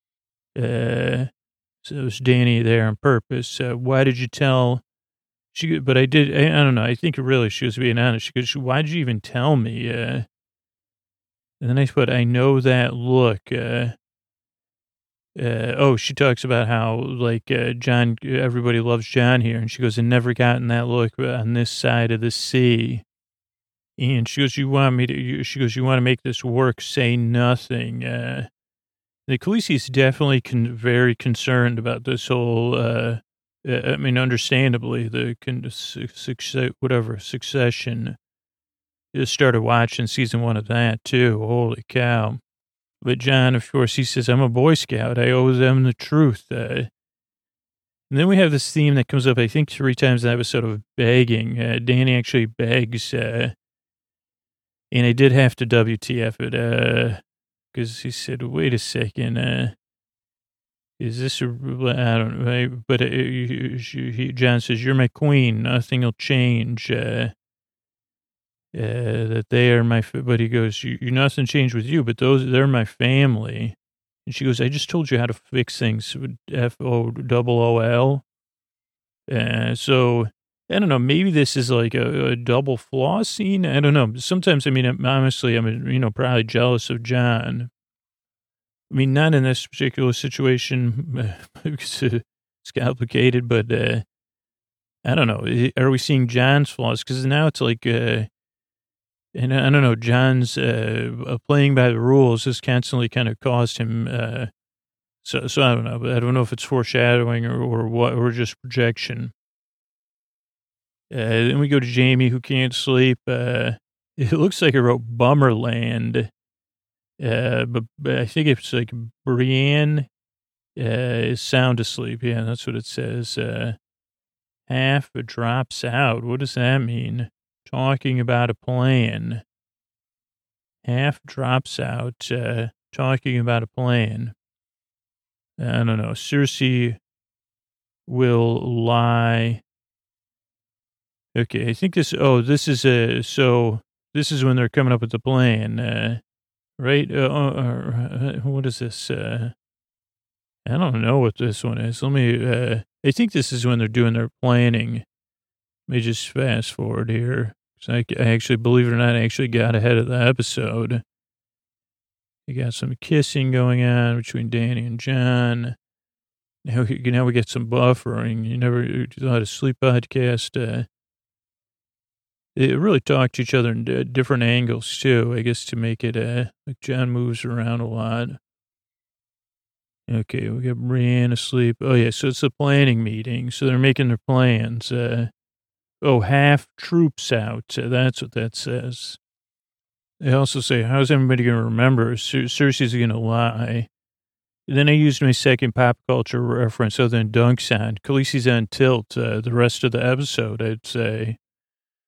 Uh, so it's Danny there on purpose. Uh, why did you tell... She, but I did, I, I don't know, I think really she was being honest. She goes, why did you even tell me? Uh, and then I put, I know that look. Uh, uh, oh, she talks about how, like, uh, John, everybody loves John here. And she goes, I never gotten that look on this side of the sea. And she goes, you want me to, you, she goes, you want to make this work, say nothing. Uh, the Khaleesi is definitely con- very concerned about this whole, uh, I mean, understandably, the success, whatever succession. Just started watching season one of that too. Holy cow! But John, of course, he says, "I'm a Boy Scout. I owe them the truth." Uh, and then we have this theme that comes up, I think, three times in the episode of begging. Uh, Danny actually begs, uh, and I did have to W T F it because uh, he said, "Wait a second." Uh, Is this a, I don't know, but uh, he, John says, you're my queen. Nothing will change. Uh, uh, that they are my, but he goes, you, you nothing changed with you, but those, they're my family. And she goes, I just told you how to fix things. F O double O L. Uh, so I don't know, maybe this is like a, a double flaw scene. I don't know. Sometimes, I mean, honestly, I'm, you know, probably jealous of John. I mean, not in this particular situation, because it's complicated, but uh, I don't know. Are we seeing John's flaws? Because now it's like, uh, and I don't know, John's uh, playing by the rules has constantly kind of caused him. Uh, so, so I don't know. But I don't know if it's foreshadowing or, or what, or just projection. Uh, then we go to Jamie, who can't sleep. Uh, it looks like I wrote Bummerland. Uh, but, but I think it's like Brienne uh, is sound asleep. Yeah, that's what it says. Uh, half drops out. What does that mean? Talking about a plan. Half drops out. Uh, talking about a plan. I don't know. Cersei will lie. Okay, I think this. Oh, this is a. So this is when they're coming up with the plan. Uh, Right? Uh, uh, what is this? Uh, I don't know what this one is. Let me, uh, I think this is when they're doing their planning. Let me just fast forward here. So I, I actually, believe it or not, I actually got ahead of the episode. You got some kissing going on between Danny and John. Now, now we get some buffering. You never thought a sleep podcast, uh, they really talk to each other in d- different angles, too, I guess, to make it, uh, like John moves around a lot. Okay, we got Brienne asleep. Oh, yeah, so it's a planning meeting. So they're making their plans. Uh, oh, half troops out. So that's what that says. They also say, how's everybody going to remember? Cer- Cersei's going to lie. And then I used my second pop culture reference other than Dunk's on. Khaleesi's on tilt uh, the rest of the episode, I'd say.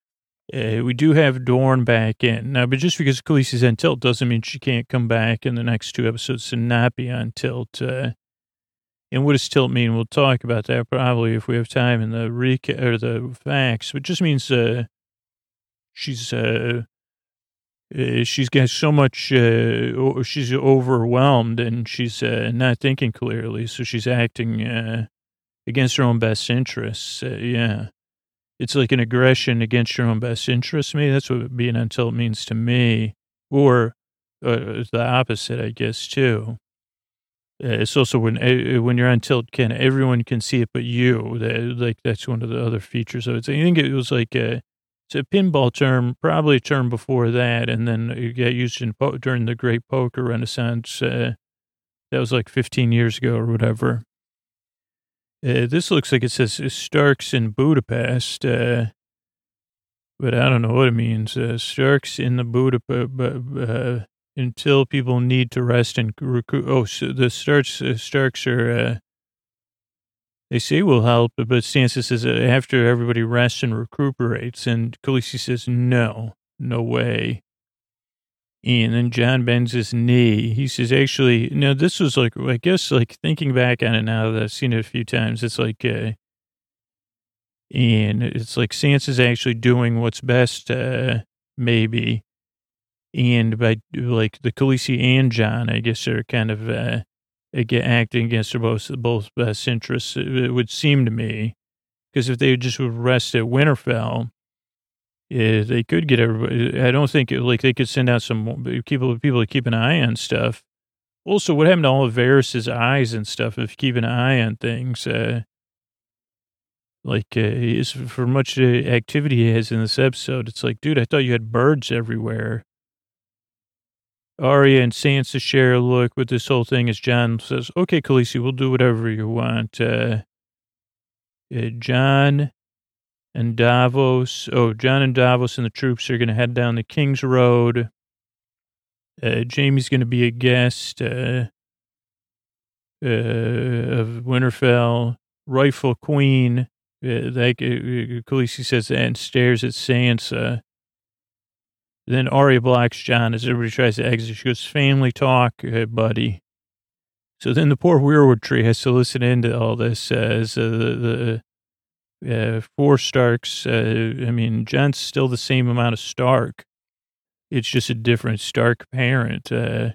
Uh, we do have Dorn back in. Now, but just because Khaleesi's on tilt doesn't mean she can't come back in the next two episodes to not be on tilt. Uh, and what does tilt mean? We'll talk about that probably if we have time in the recap or the facts. But it just means uh, she's uh, uh, she's got so much. Uh, she's overwhelmed and she's uh, not thinking clearly, so she's acting uh, against her own best interests. Uh, yeah. It's like an aggression against your own best interest. Maybe that's what being on tilt means to me, or uh, the opposite, I guess, too. Uh, it's also when uh, when you're on tilt, can everyone can see it but you. That, like that's one of the other features of it. So I think it was like a, it's a pinball term, probably a term before that, and then it got used in po- during the Great Poker Renaissance. Uh, that was like fifteen years ago or whatever. Uh, this looks like it says Starks in Budapest, uh, but I don't know what it means. Uh, Starks in the Budapest, uh, until people need to rest and recruit. Oh, so the Starks, uh, Starks are, uh, they say will help, but Sansa says uh, after everybody rests and recuperates, and Khaleesi says no, no way. And then John bends his knee. He says, actually, no, this was like, I guess, like thinking back on it now that I've seen it a few times, it's like, uh, and it's like Sansa's actually doing what's best, uh, maybe. And by like the Khaleesi and John, I guess are kind of, uh, acting against their both, both best interests, it would seem to me. Because if they just would rest at Winterfell, yeah, they could get everybody. I don't think it, like they could send out some people, people to keep an eye on stuff. Also, what happened to all of Varys's eyes and stuff? If you keep an eye on things, uh, like uh, is for much uh, activity he has in this episode, it's like, dude, I thought you had birds everywhere. Arya and Sansa share a look with this whole thing as John says, "Okay, Khaleesi, we'll do whatever you want." Uh, uh, John. And Davos, oh, John and Davos and the troops are going to head down the King's Road. Uh, Jaime's going to be a guest uh, uh, of Winterfell. Rightful Queen, uh, like uh, Khaleesi says that and stares at Sansa. Then Arya blocks John as everybody tries to exit. She goes, family talk, uh, buddy. So then the poor weirwood tree has to listen into all this uh, as uh, the... the Uh, four Starks. Uh, I mean, Jon's still the same amount of Stark. It's just a different Stark parent. Uh,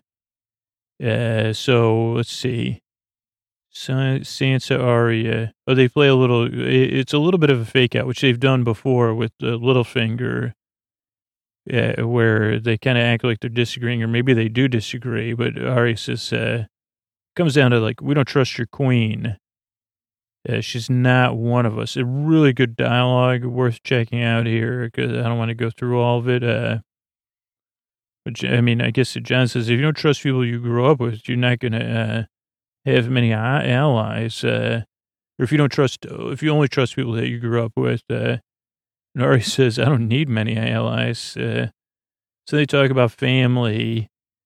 uh, so let's see. Sa- Sansa, Arya. Oh, they play a little. It's a little bit of a fake out, which they've done before with uh, Littlefinger, uh, where they kind of act like they're disagreeing, or maybe they do disagree. But Arya says, uh, comes down to like, we don't trust your queen. Uh, she's not one of us. A really good dialogue, worth checking out here, because I don't want to go through all of it. Uh, but, I mean, I guess Jon says, if you don't trust people you grew up with, you're not going to uh, have many allies. Uh, or if you don't trust, if you only trust people that you grew up with. Uh, Nari says, I don't need many allies. Uh, so they talk about family.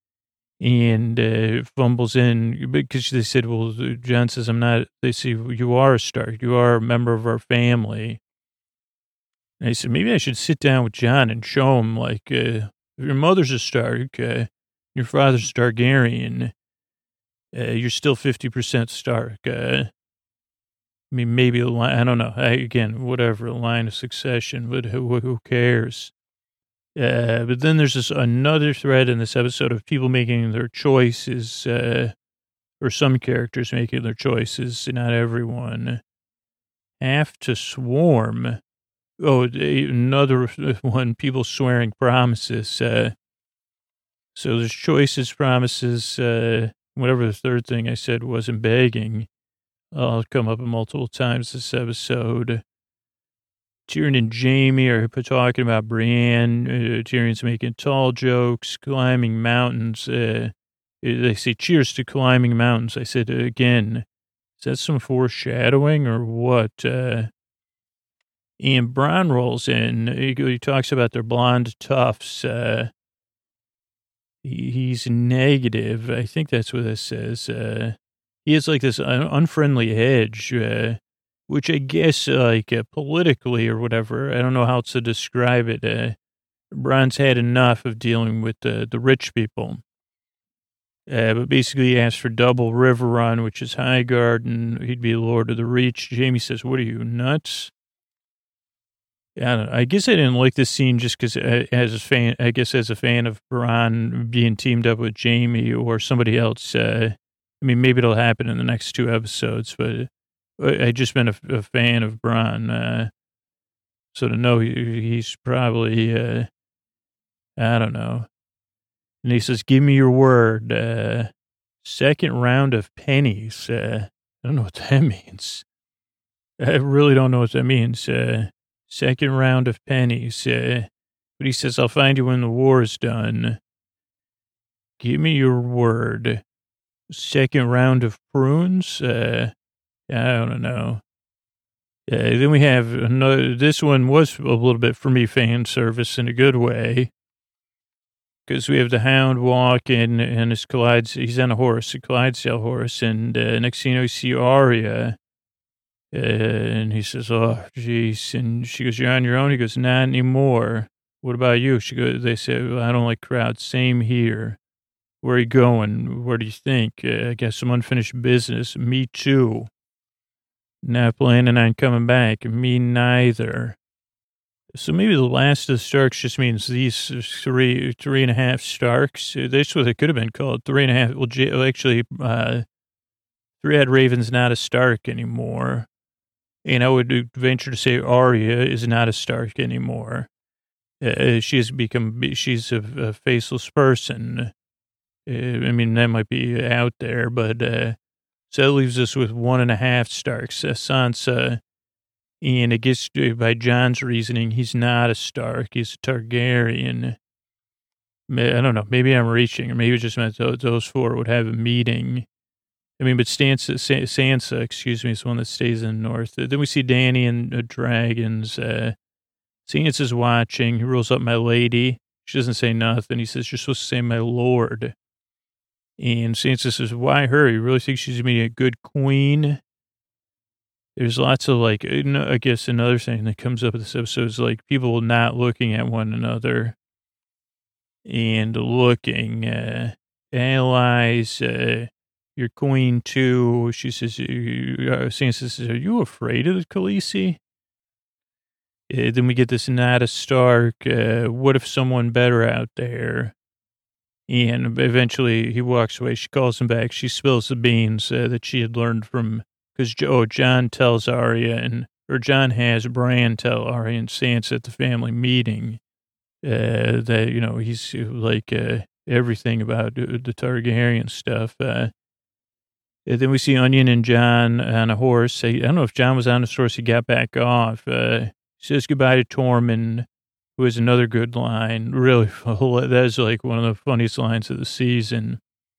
And uh, fumbles in because they said, well, Jon says, I'm not, they say, you are a Stark. You are a member of our family. And I said, maybe I should sit down with Jon and show him, like, uh, if your mother's a Stark, uh, your father's a Targaryen, uh, you're still fifty percent Stark. Uh, I mean, maybe, a line, I don't know. I, again, whatever, a line of succession, but who, who cares? Uh, but then there's this another thread in this episode of people making their choices, uh, or some characters making their choices, not everyone, have to swarm. Oh, another one, people swearing promises. Uh, so there's choices, promises, uh, whatever the third thing I said wasn't begging. I'll come up multiple times this episode. Tyrion and Jaime are talking about Brienne. Uh, Tyrion's making tall jokes, climbing mountains. Uh, they say, cheers to climbing mountains. I said, again, is that some foreshadowing or what? Uh, and Bronn rolls in. He, he talks about their blonde tufts. Uh, he, he's negative. I think that's what this says. Uh, he has like this un- unfriendly edge, uh, which I guess, uh, like, uh, politically or whatever, I don't know how else to describe it. Uh, Bron's had enough of dealing with the, the rich people. Uh, but basically he asked for double River Run, which is Highgarden. He'd be Lord of the Reach. Jamie says, what are you, nuts? I don't know. I guess I didn't like this scene just because as a fan, I guess as a fan of Bron being teamed up with Jamie or somebody else, uh, I mean, maybe it'll happen in the next two episodes, but I just been a, a fan of Bron. Uh, so to know he, he's probably, uh, I don't know. And he says, give me your word. Uh, second round of pennies. Uh, I don't know what that means. I really don't know what that means. Uh, second round of pennies. Uh, but he says, I'll find you when the war is done. Give me your word. Second round of prunes. Uh, I don't know. Uh, then we have another, this one was a little bit for me fan service in a good way. Because we have the Hound walking and his Clydes, he's on a horse, a Clydesdale horse. And uh, next thing you know, you see Arya. Uh, and he says, oh, geez. And she goes, you're on your own? He goes, not anymore. What about you? She goes, they say, well, I don't like crowds. Same here. Where are you going? Where do you think? Uh, I guess some unfinished business. Me too. Not planning on coming back. Me neither. So maybe the last of the Starks just means these three, three and a half Starks. That's what it could have been called. Three and a half. Well, actually, uh, Three-Eyed Raven's not a Stark anymore. And I would venture to say Arya is not a Stark anymore. Uh, she has become, she's a, a faceless person. Uh, I mean, that might be out there, but uh, so that leaves us with one and a half Starks. Uh, Sansa. And I guess by John's reasoning, he's not a Stark. He's a Targaryen. I don't know. Maybe I'm reaching, or maybe it just meant those four would have a meeting. I mean, but Sansa, Sansa excuse me, is the one that stays in the north. Then we see Dany and the dragons. Uh, Sansa's watching. He rolls up, my lady. She doesn't say nothing. He says, you're supposed to say my lord. And Sansa says, why her? You really think she's going to be a good queen? There's lots of, like, I guess another thing that comes up in this episode is, like, people not looking at one another and looking, uh, allies, uh, your queen, too. She says, uh, Sansa says, are you afraid of the Khaleesi? Uh, then we get this not a Stark. Uh, what if someone better out there? And eventually he walks away. She calls him back. She spills the beans uh, that she had learned from, because oh, John tells Arya, and or John has Bran tell Arya and Sansa at the family meeting uh, that, you know, he's like uh, everything about the Targaryen stuff. Uh, and then we see Onion and John on a horse. I, I don't know if John was on his horse. He got back off. Uh, he says goodbye to Tormund, who has another good line. Really, that is like one of the funniest lines of the season.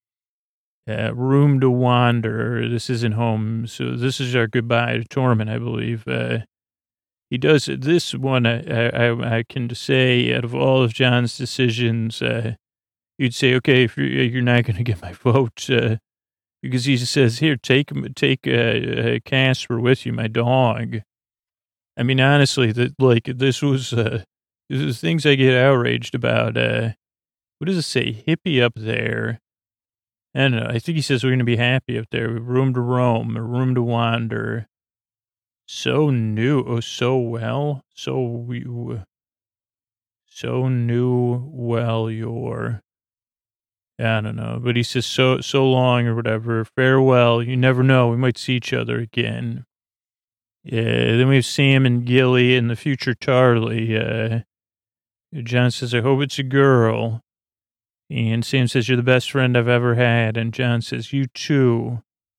Uh, room to wander. This isn't home. So this is our goodbye to Tormund, I believe. Uh, he does this one. I, I, I can say out of all of John's decisions, uh, you'd say, okay, if you're, you're not going to get my vote, uh, because he says, here, take, take, uh, uh, Casper with you, my dog. I mean, honestly, that like, this was, uh, this is things I get outraged about. Uh, what does it say? Hippie up there. I don't know. I think he says we're going to be happy up there. Room to roam, room to wander. So new. Oh, so well. So we, so new. Well, you're, I don't know. But he says so, so long or whatever. Farewell. You never know. We might see each other again. Yeah. Then we have Sam and Gilly and the future Charlie. Uh, John says, I hope it's a girl. And Sam says, you're the best friend I've ever had. And John says, you too.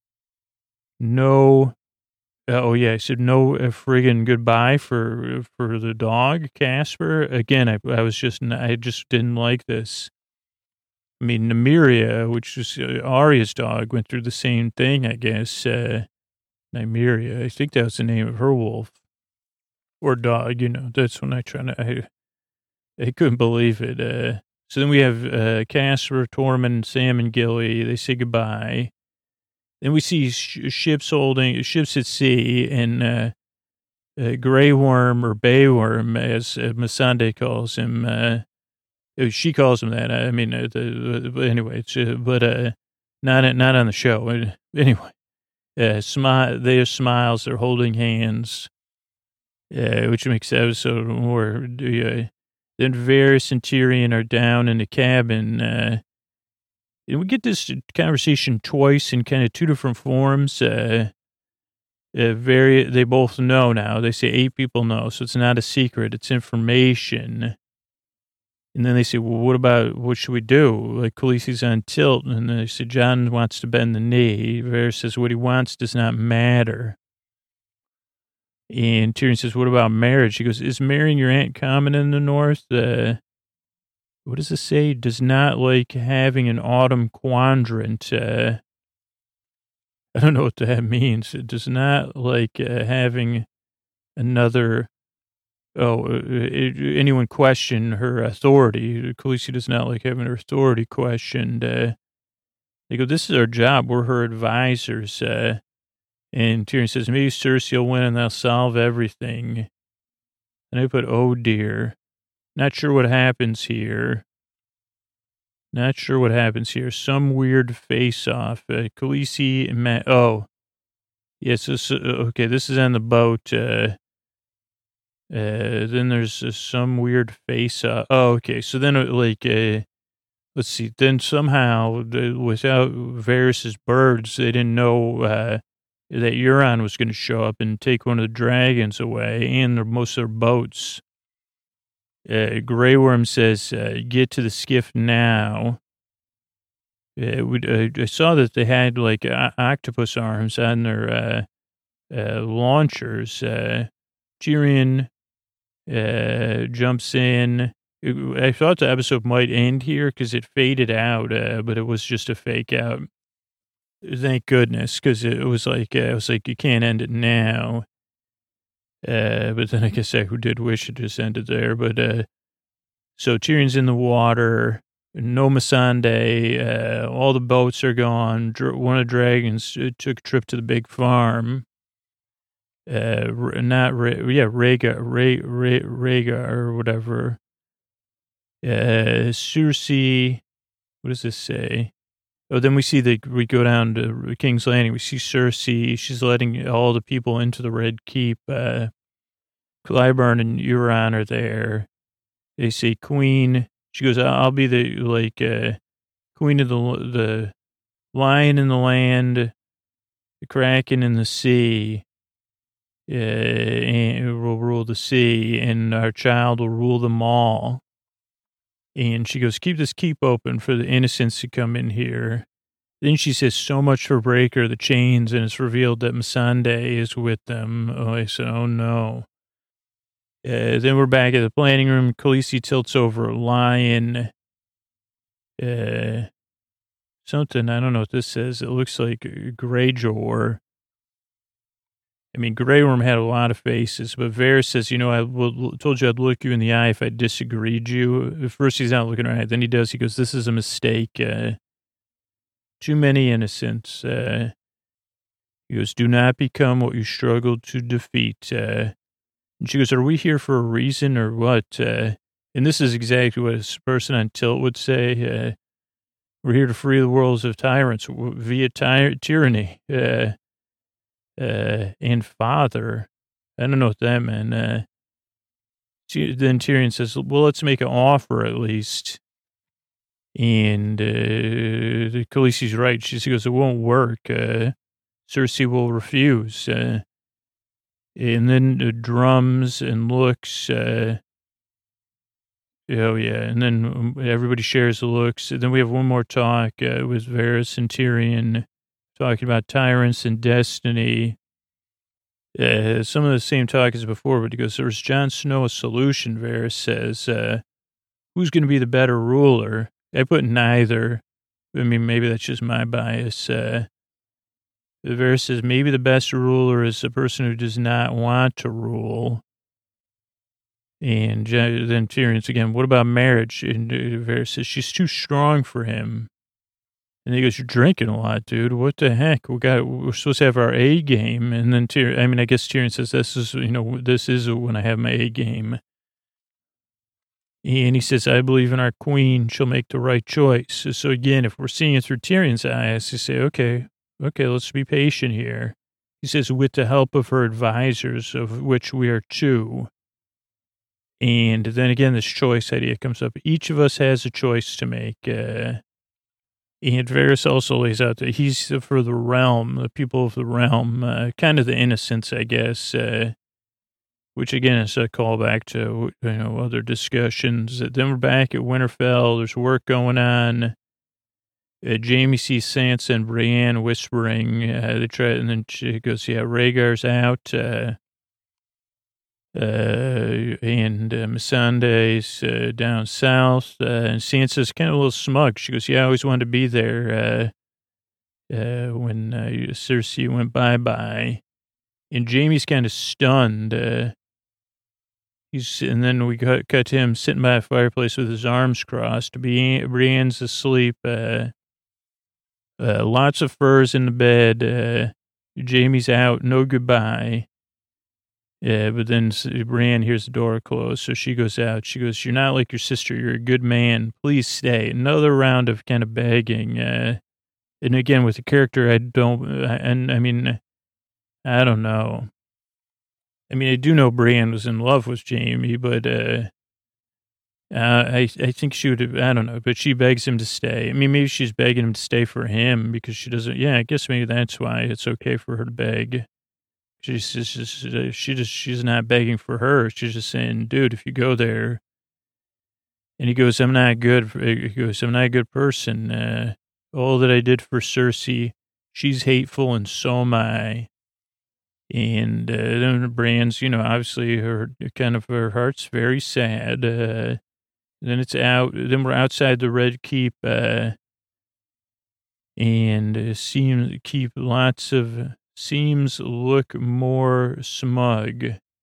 No. Oh, yeah. I said, no uh, friggin' goodbye for for the dog, Casper. Again, I, I was just, I just didn't like this. I mean, Nymeria, which is uh, Arya's dog, went through the same thing, I guess. Uh, Nymeria, I think that was the name of her wolf. Or dog, you know. That's when I try to, I, I couldn't believe it. Uh, So then we have uh, Casper, Tormund, Sam, and Gilly. They say goodbye. Then we see sh- ships holding, ships at sea, and uh, uh, Grey Worm, or Bay Worm, as uh, Missandei calls him. Uh, she calls him that. I mean, uh, the, uh, anyway, it's, uh, but uh, not, not on the show. Anyway, uh, smile, their smiles, they're holding hands. Uh, which makes the episode more. Uh, then Varys and Tyrion are down in the cabin. Uh, and we get this conversation twice in kind of two different forms. Uh, uh, very, they both know now. They say eight people know, so it's not a secret. It's information. And then they say, well, what about, what should we do? Like, Khaleesi's on tilt. And then they say, Jon wants to bend the knee. Varys says, what he wants does not matter. And Tyrion says, what about marriage? He goes, is marrying your aunt common in the North? Uh, what does it say? Does not like having an autumn quadrant. Uh, I don't know what that means. It does not like uh, having another, oh, uh, it, anyone question her authority. Khaleesi does not like having her authority questioned. Uh, they go, this is our job. We're her advisors. Uh, And Tyrion says, maybe Cersei will win and they'll solve everything. And I put, oh dear. Not sure what happens here. Not sure what happens here. Some weird face-off. Uh, Khaleesi and Matt. Oh. Yes, this, uh, okay, this is on the boat. Uh, uh, then there's uh, some weird face-off. Oh, okay. So then, uh, like, uh, let's see. Then somehow, uh, without Varys' birds, they didn't know... Uh, that Euron was going to show up and take one of the dragons away and their, most of their boats. Uh, Grey Worm says, uh, get to the skiff now. Uh, we, uh, I saw that they had like uh, octopus arms on their uh, uh, launchers. Uh, Tyrion uh, jumps in. I thought the episode might end here because it faded out, uh, but it was just a fake out. Thank goodness, because it was like, uh, I was like, you can't end it now. Uh, but then I guess I did wish it just ended there. But uh, so Tyrion's in the water, no Missandei, uh, all the boats are gone. Dr- one of the dragons took a trip to the big farm. Uh, not, Re- yeah, Rhaegar, Rha- Rha- Rhaegar or whatever. Uh, Cersei, what does this say? Oh, then we see that we go down to King's Landing. We see Cersei. She's letting all the people into the Red Keep. Uh, Clyburn and Euron are there. They say Queen. She goes, I'll be the, like, uh, Queen of the the Lion in the land, the Kraken in the sea, uh, and will rule the sea, and our child will rule them all. And she goes, keep this keep open for the innocents to come in here. Then she says, so much for Breaker, the chains, and it's revealed that Missandei is with them. Oh, I said, oh no. Uh, then we're back at the planning room. Khaleesi tilts over a lion. Uh, something, I don't know what this says. It looks like Greyjoy. I mean, Grey Worm had a lot of faces, but Varys says, you know, I will, told you I'd look you in the eye if I disagreed you. At first he's not looking right. Then he does. He goes, this is a mistake. Uh, too many innocents. Uh, he goes, do not become what you struggled to defeat. Uh, and she goes, are we here for a reason or what? Uh, and this is exactly what a person on tilt would say. Uh, we're here to free the worlds of tyrants via ty- tyranny. Uh, Uh, and father. I don't know what that meant. Uh, she, then Tyrion says, well, let's make an offer at least. And uh, Khaleesi's right. She goes, it won't work. Uh, Cersei will refuse. Uh, and then the drums and looks. Uh, oh, yeah. And then everybody shares the looks. And then we have one more talk uh, with Varys and Tyrion talking about tyrants and destiny. Uh, some of the same talk as before, but he goes, there's Jon Snow a solution, Varys says. Uh, who's going to be the better ruler? I put neither. I mean, maybe that's just my bias. Uh, Varys says, maybe the best ruler is the person who does not want to rule. And then Tyrion's again, what about marriage? And Varys says, she's too strong for him. And he goes, "You're drinking a lot, dude. What the heck? We got, we're supposed to have our A game." And then Tyrion, I mean, I guess Tyrion says, "This is, you know, this is when I have my A game." And he says, "I believe in our queen. She'll make the right choice." So again, if we're seeing it through Tyrion's eyes, you say, okay, okay, let's be patient here. He says, "With the help of her advisors, of which we are two." And then again, this choice idea comes up. Each of us has a choice to make. Uh, and Varys also lays out that he's for the realm, the people of the realm, uh, kind of the innocents, I guess, uh, which again is a callback to, you know, other discussions. Then we're back at Winterfell. There's work going on. Uh, Jamie sees Sansa and Brienne whispering. Uh, they try, and then she goes, "Yeah, Rhaegar's out." Uh, Uh, and uh, Missandei's uh, down south, uh, and Sansa's kind of a little smug. She goes, "Yeah, I always wanted to be there uh, uh, when uh, Cersei went bye-bye." And Jamie's kind of stunned. Uh, he's And then we cut, cut to him sitting by a fireplace with his arms crossed. Brienne's asleep. Uh, uh, lots of furs in the bed. Uh, Jamie's out. No goodbye. Yeah, but then Brienne hears the door close, so she goes out. She goes, "You're not like your sister. You're a good man. Please stay." Another round of kind of begging. Uh, and again, with the character, I don't, and I mean, I don't know. I mean, I do know Brienne was in love with Jamie, but uh, uh, I I think she would have, I don't know, but she begs him to stay. I mean, maybe she's begging him to stay for him because she doesn't, yeah, I guess maybe that's why it's okay for her to beg. She's just, she just, she's not begging for her. She's just saying, "Dude, if you go there," and he goes, "I'm not good." He goes, "I'm not a good person. Uh, all that I did for Cersei, she's hateful, and so am I." And uh, then Brienne's, you know, obviously her kind of her heart's very sad. Uh, then it's out. Then we're outside the Red Keep, uh, and uh, seem keep lots of. Seems look more smug.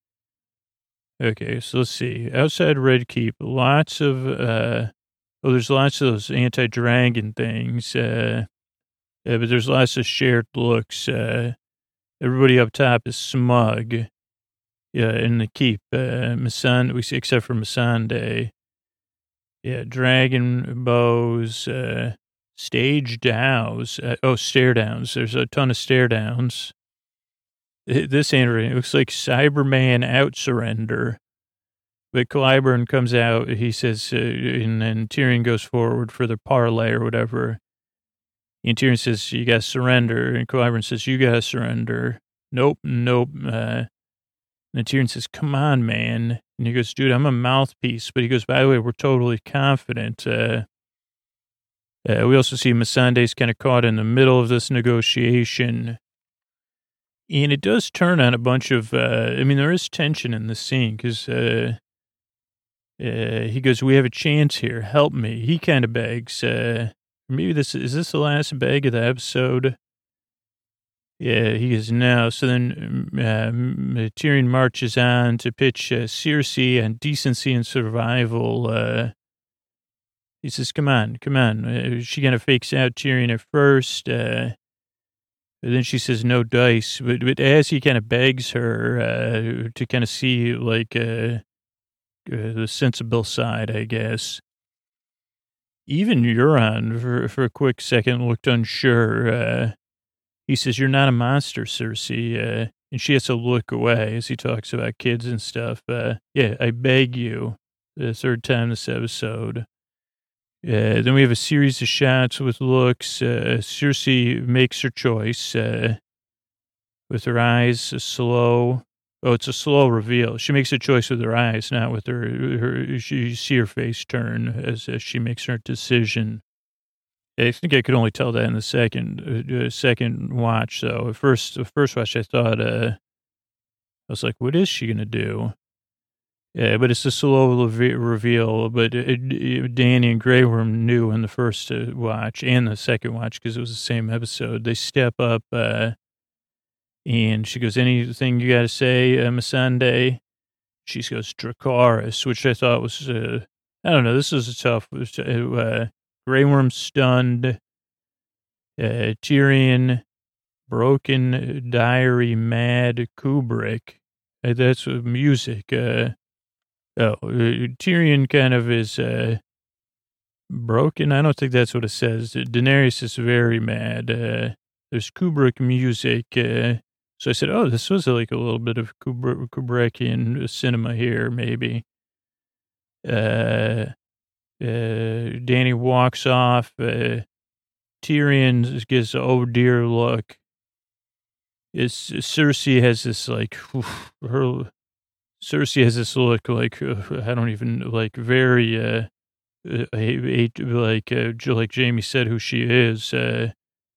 Okay, so let's see. Outside Red Keep, lots of, uh, oh, there's lots of those anti-dragon things, uh, uh, but there's lots of shared looks. Uh, everybody up top is smug. Yeah, in the keep, uh, Missandei, we see, except for Missandei. Yeah, dragon bows, uh, stage downs. Uh, oh, stare downs. There's a ton of stare downs. This handwriting looks like Cyberman out surrender. But Clyburn comes out. He says, uh, and then Tyrion goes forward for the parlay or whatever. And Tyrion says, "You got to surrender." And Clyburn says, "You got to surrender." "Nope, nope. Uh, and Tyrion says, "Come on, man." And he goes, "Dude, I'm a mouthpiece." But he goes, "By the way, we're totally confident." Uh, Uh, we also see Missandei's kind of caught in the middle of this negotiation. And it does turn on a bunch of, uh, I mean, there is tension in this scene because uh, uh, he goes, "We have a chance here. Help me." He kind of begs. Uh, maybe this is this the last beg of the episode? Yeah, he goes, "No." So then uh, Tyrion marches on to pitch uh, Cersei on decency and survival. Uh, He says, "Come on, come on." Uh, she kind of fakes out Tyrion at first. Uh, but then she says, "No dice." But, but as he kind of begs her uh, to kind of see, like, uh, uh, the sensible side, I guess. Even Euron, for, for a quick second, looked unsure. Uh, he says, "You're not a monster, Cersei." Uh, and she has to look away as he talks about kids and stuff. Uh, yeah, "I beg you." The third time this episode. Uh, then we have a series of shots with looks. Uh, Cersei makes her choice uh, with her eyes slow. Oh, it's a slow reveal. She makes a choice with her eyes, not with her. her she, you see her face turn as, as she makes her decision. I think I could only tell that in the second uh, second watch. So at first, the first watch, I thought uh, I was like, "What is she gonna do?" Yeah, but it's a slow reveal. But it, it, Danny and Grey Worm knew in the first uh, watch and the second watch because it was the same episode. They step up, uh, and she goes, "Anything you got to say, uh, Missandei?" She goes, "Dracarys," which I thought was, uh, I don't know, this is a tough, uh, Grey Worm stunned. Uh, Tyrion, Broken Diary, Mad Kubrick. Uh, that's uh, music. Uh, oh, uh, Tyrion kind of is uh, broken. I don't think that's what it says. Daenerys is very mad. Uh, there's Kubrick music. Uh, so I said, oh, this was like a little bit of Kubrick, Kubrickian cinema here, maybe. Uh, uh, Danny walks off. Uh, Tyrion gets an oh dear look. It's Cersei has this like oof, her. Cersei has this look like uh, I don't even like very uh, uh like uh, like Jamie said who she is. Uh,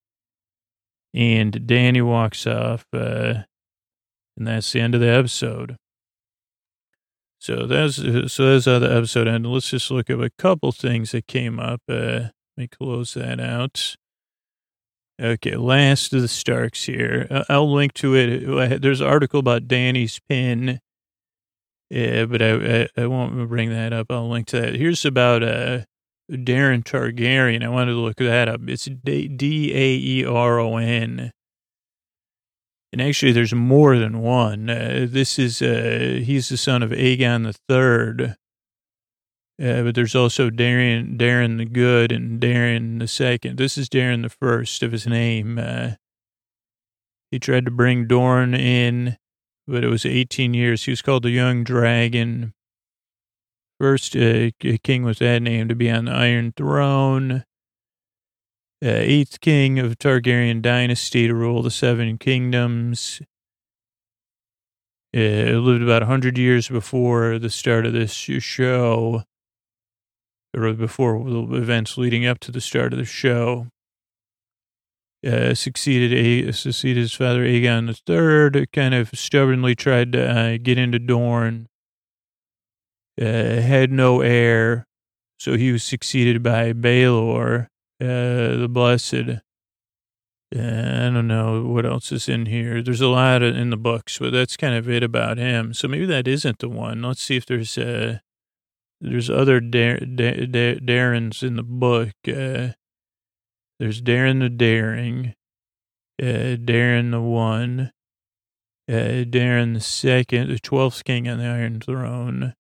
and Danny walks off, uh, and that's the end of the episode. So that's so that's how the episode ended. Let's just look at a couple things that came up. Uh, let me close that out. Okay, last of the Starks here. I'll link to it. There's an article about Danny's pin, uh, but I, I I won't bring that up. I'll link to that. Here's about uh, Daeron Targaryen. I wanted to look that up. It's D A E R O N. And actually, there's more than one. Uh, this is, uh, he's the son of Aegon the Third. Uh, but there's also Daeron, Daeron the Good and Daeron the Second. This is Daeron the First of his name. Uh, he tried to bring Dorne in, but it was eighteen years. He was called the Young Dragon. First uh, king with that name to be on the Iron Throne. Uh, eighth king of Targaryen dynasty to rule the Seven Kingdoms. Uh, lived about one hundred years before the start of this show, or before the events leading up to the start of the show. Uh, succeeded a succeeded his father Aegon the Third. Kind of stubbornly tried to uh, get into Dorne. Uh, had no heir, so he was succeeded by Baelor. Uh, the Blessed. Uh, I don't know what else is in here. There's a lot of, in the books, but that's kind of it about him. So maybe that isn't the one. Let's see if there's uh, there's other Dar- Dar- Dar- Darrens in the book. Uh, there's Daeron the Daring, uh, Daeron the One, uh, Daeron the Second, the twelfth king on the Iron Throne,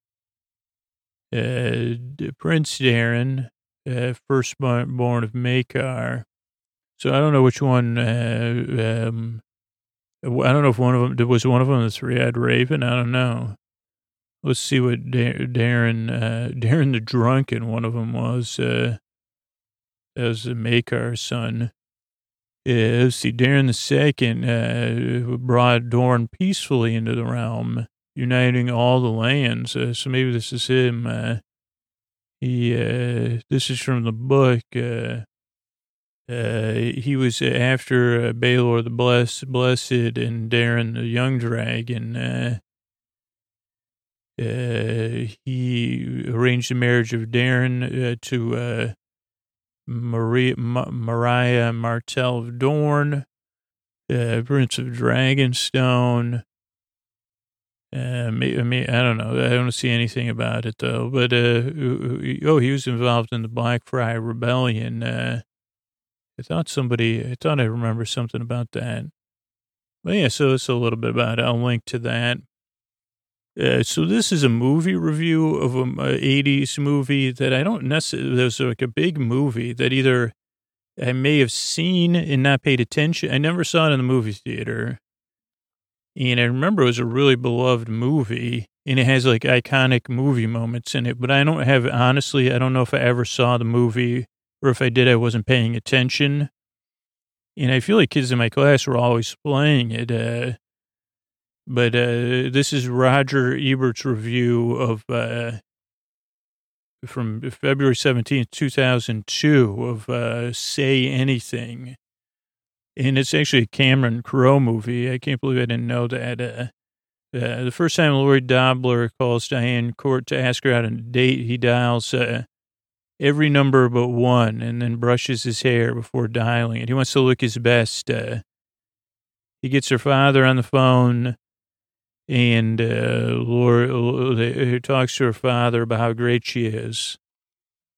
uh, Prince Daeron. Uh, firstborn of Maekar. So I don't know which one. Uh, um, I don't know if one of them was one of them the three-eyed raven. I don't know. Let's see what da- Daeron, uh, Daeron the Drunken, one of them was. Uh, as Maekar's son. Uh, let's see, Daeron the Second uh, brought Dorne peacefully into the realm, uniting all the lands. Uh, so maybe this is him. Uh, He, uh, this is from the book. Uh, uh, he was after uh, Baelor the Blessed, Blessed and Daeron the Young Dragon. Uh, uh, he arranged the marriage of Daeron uh, to uh, Maria, Ma- Mariah Martell of Dorne, uh, Prince of Dragonstone. Uh, me, I mean, I don't know. I don't see anything about it though. But uh, oh, he was involved in the Blackfriar Rebellion. Uh, I thought somebody. I thought I remember something about that. But yeah, so it's a little bit about it. I'll link to that. Uh, so this is a movie review of a, a eighties movie that I don't necessarily. There's like a big movie that either I may have seen and not paid attention. I never saw it in the movie theater. And I remember it was a really beloved movie, and it has like iconic movie moments in it. But I don't have, honestly, I don't know if I ever saw the movie, or if I did, I wasn't paying attention. And I feel like kids in my class were always playing it. Uh, but uh, this is Roger Ebert's review of, uh, from February seventeenth, two thousand two, of uh, Say Anything. And it's actually a Cameron Crowe movie. I can't believe I didn't know that. Uh, uh, the first time Lori Dobler calls Diane Court to ask her out on a date, he dials uh, every number but one and then brushes his hair before dialing it. He wants to look his best. Uh, he gets her father on the phone, and uh, Lori uh, talks to her father about how great she is.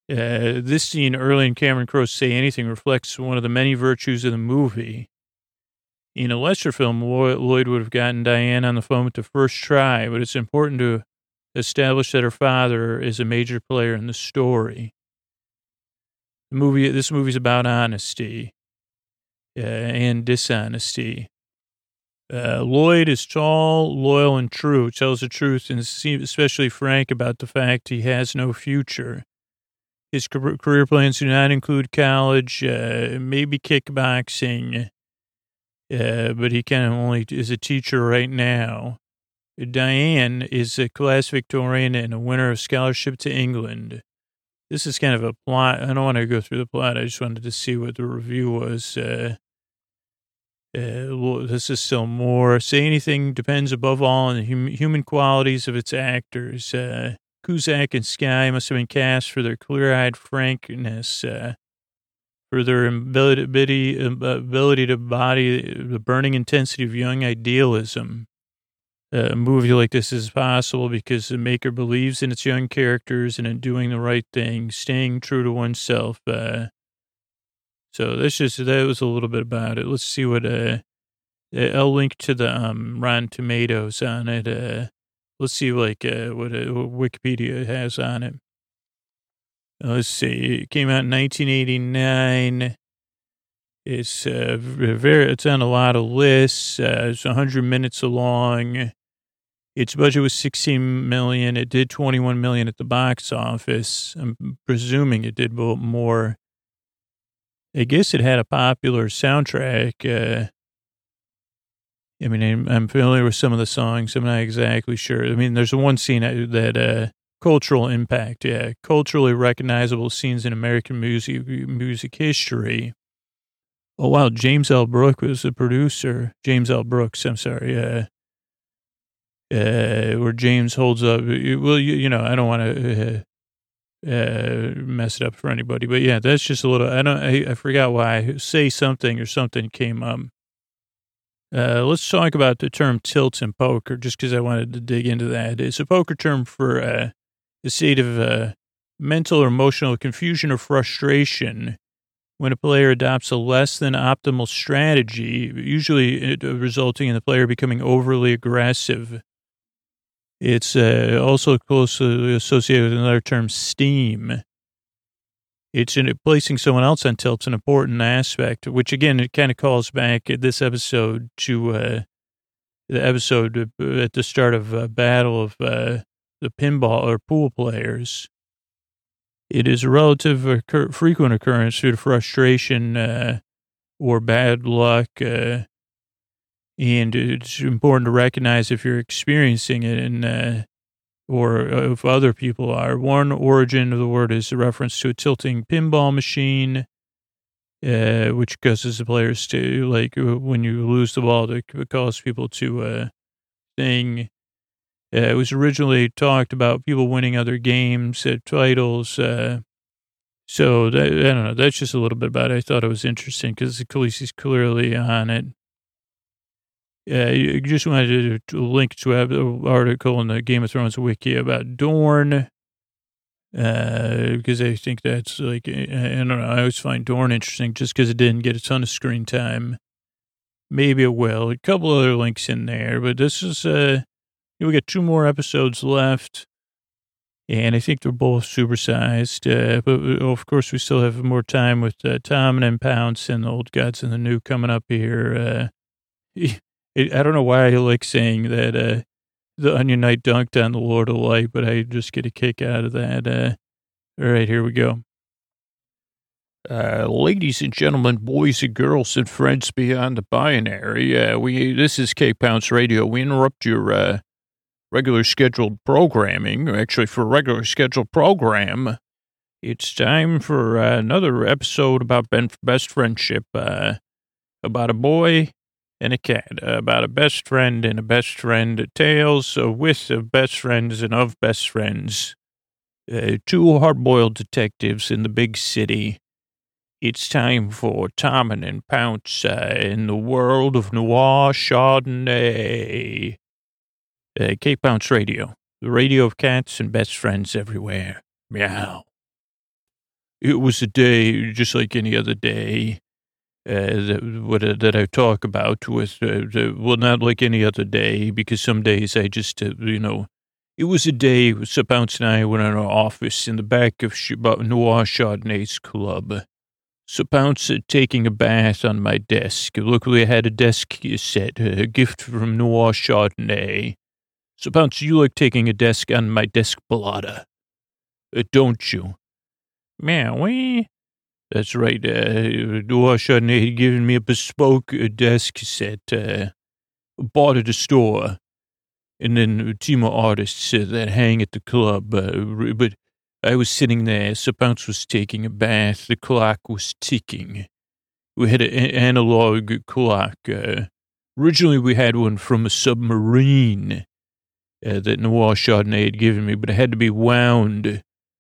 Uh, this scene early in Cameron Crowe's Say Anything reflects one of the many virtues of the movie. In a lesser film, Lloyd would have gotten Diane on the phone with the first try, but it's important to establish that her father is a major player in the story. The movie, this movie's about honesty uh, and dishonesty. Uh, Lloyd is tall, loyal, and true, tells the truth, and is especially frank about the fact he has no future. His career plans do not include college, uh, maybe kickboxing, uh, but he kind of only is a teacher right now. Diane is a class Victorian and a winner of scholarship to England. This is kind of a plot. I don't want to go through the plot. I just wanted to see what the review was. Uh, uh, this is still more. Say Anything depends above all on the hum- human qualities of its actors. Uh, Cusack and Skye must have been cast for their clear-eyed frankness, uh, for their ability, ability to embody the burning intensity of young idealism. Uh, a movie like this is possible because the maker believes in its young characters and in doing the right thing, staying true to oneself. Uh, so that's just, that was a little bit about it. Let's see what, uh, I'll link to the um, Rotten Tomatoes on it. Uh, let's see like uh, what, uh, what Wikipedia has on it. Uh, let's see. It came out in nineteen eighty-nine. It's uh, very, it's on a lot of lists. Uh, it's one hundred minutes long. Its budget was sixteen million. It did twenty-one million at the box office. I'm presuming it did more. I guess it had a popular soundtrack. Uh, I mean, I'm, I'm familiar with some of the songs. I'm not exactly sure. I mean, there's one scene that, uh, cultural impact. Yeah. Culturally recognizable scenes in American music, music history. Oh, wow. James L. Brooks was the producer. James L. Brooks, I'm sorry. Uh, uh, where James holds up. Well, you, you know, I don't want to uh, uh, mess it up for anybody. But, yeah, that's just a little. I don't. I, I forgot why. Say Something or something came up. Uh, let's talk about the term tilt in poker, just because I wanted to dig into that. It's a poker term for uh, a state of uh, mental or emotional confusion or frustration when a player adopts a less than optimal strategy, usually it, uh, resulting in the player becoming overly aggressive. It's uh, also closely associated with another term, steam. It's in placing someone else on tilt's an important aspect, which again, it kind of calls back at this episode to uh, the episode at the start of uh, Battle of uh, the Pinball or Pool Players. It is a relative occur- frequent occurrence due to frustration uh, or bad luck, uh, and it's important to recognize if you're experiencing it and uh, or if other people are. One origin of the word is a reference to a tilting pinball machine, uh, which causes the players to, like, when you lose the ball, it causes people to uh, sing. Uh, it was originally talked about people winning other games, uh, titles. Uh, so, that, I don't know. That's just a little bit about it. I thought it was interesting because Khaleesi's clearly on it. Uh, you just wanted to link to an article in the Game of Thrones wiki about Dorne, uh, because I think that's like, I don't know, I always find Dorne interesting just because it didn't get a ton of screen time. Maybe it will. A couple other links in there, but this is, uh, we got two more episodes left, and I think they're both supersized, uh, but of course we still have more time with uh, Tom and Pounce and the Old Gods and the New coming up here. Uh, I don't know why I like saying that uh, the Onion Knight dunked on the Lord of Light, but I just get a kick out of that. Uh, all right, here we go. Uh, ladies and gentlemen, boys and girls, and friends beyond the binary, uh, we this is Cape Pounce Radio. We interrupt your uh, regular scheduled programming. Actually, for a regular scheduled program, it's time for uh, another episode about ben- best friendship, uh, about a boy and a cat, uh, about a best friend and a best friend, tales uh, with of best friends and of best friends. Uh, two hard-boiled detectives in the big city. It's time for Tom and Pounce uh, in the world of noir Chardonnay. Uh, Cape Pounce Radio, the radio of cats and best friends everywhere. Meow. it was a day just like any other day uh, that, what, uh, that I talk about with, uh, the, well, not like any other day, because some days I just, uh, you know, it was a day Sir Bounce and I went in our office in the back of Sh- Noir Chardonnay's club. Sir Bounce uh, taking a bath on my desk. Luckily, I had a desk set, a gift from Noir Chardonnay. Sir Bounce, you like taking a desk on my desk blotter, uh, don't you? Meowie. That's right. Uh, Noir Chardonnay had given me a bespoke uh, desk set, uh, bought at a store, and then a team of artists uh, that hang at the club. Uh, but I was sitting there. Sir Bounce was taking a bath. The clock was ticking. We had an analog clock. Uh, originally, we had one from a submarine uh, that Noir Chardonnay had given me, but it had to be wound.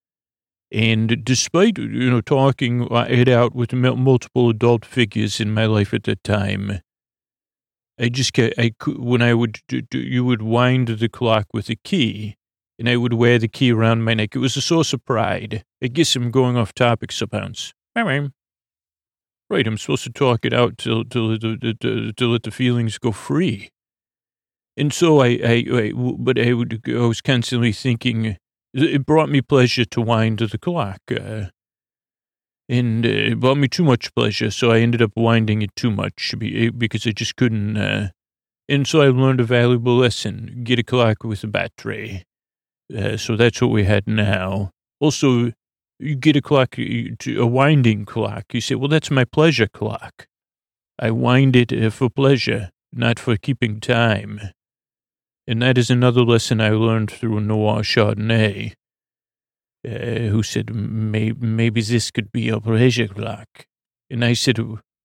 And despite, you know, talking it out with multiple adult figures in my life at that time, I just kept, I could, when I would, do, you would wind the clock with a key, and I would wear the key around my neck. It was a source of pride. I guess I'm going off topic, Sir Bounce. Right, I'm supposed to talk it out to, to, to, to, to let the feelings go free. And so I, I, I but I, would, I was constantly thinking, it brought me pleasure to wind the clock, uh, and uh, it brought me too much pleasure, so I ended up winding it too much because I just couldn't, uh, and so I learned a valuable lesson, get a clock with a battery. Uh, so that's what we had now. Also, you get a clock, a winding clock. You say, well, that's my pleasure clock. I wind it uh, for pleasure, not for keeping time. And that is another lesson I learned through Noir Chardonnay, uh, who said, maybe, maybe this could be a pleasure clock. And I said,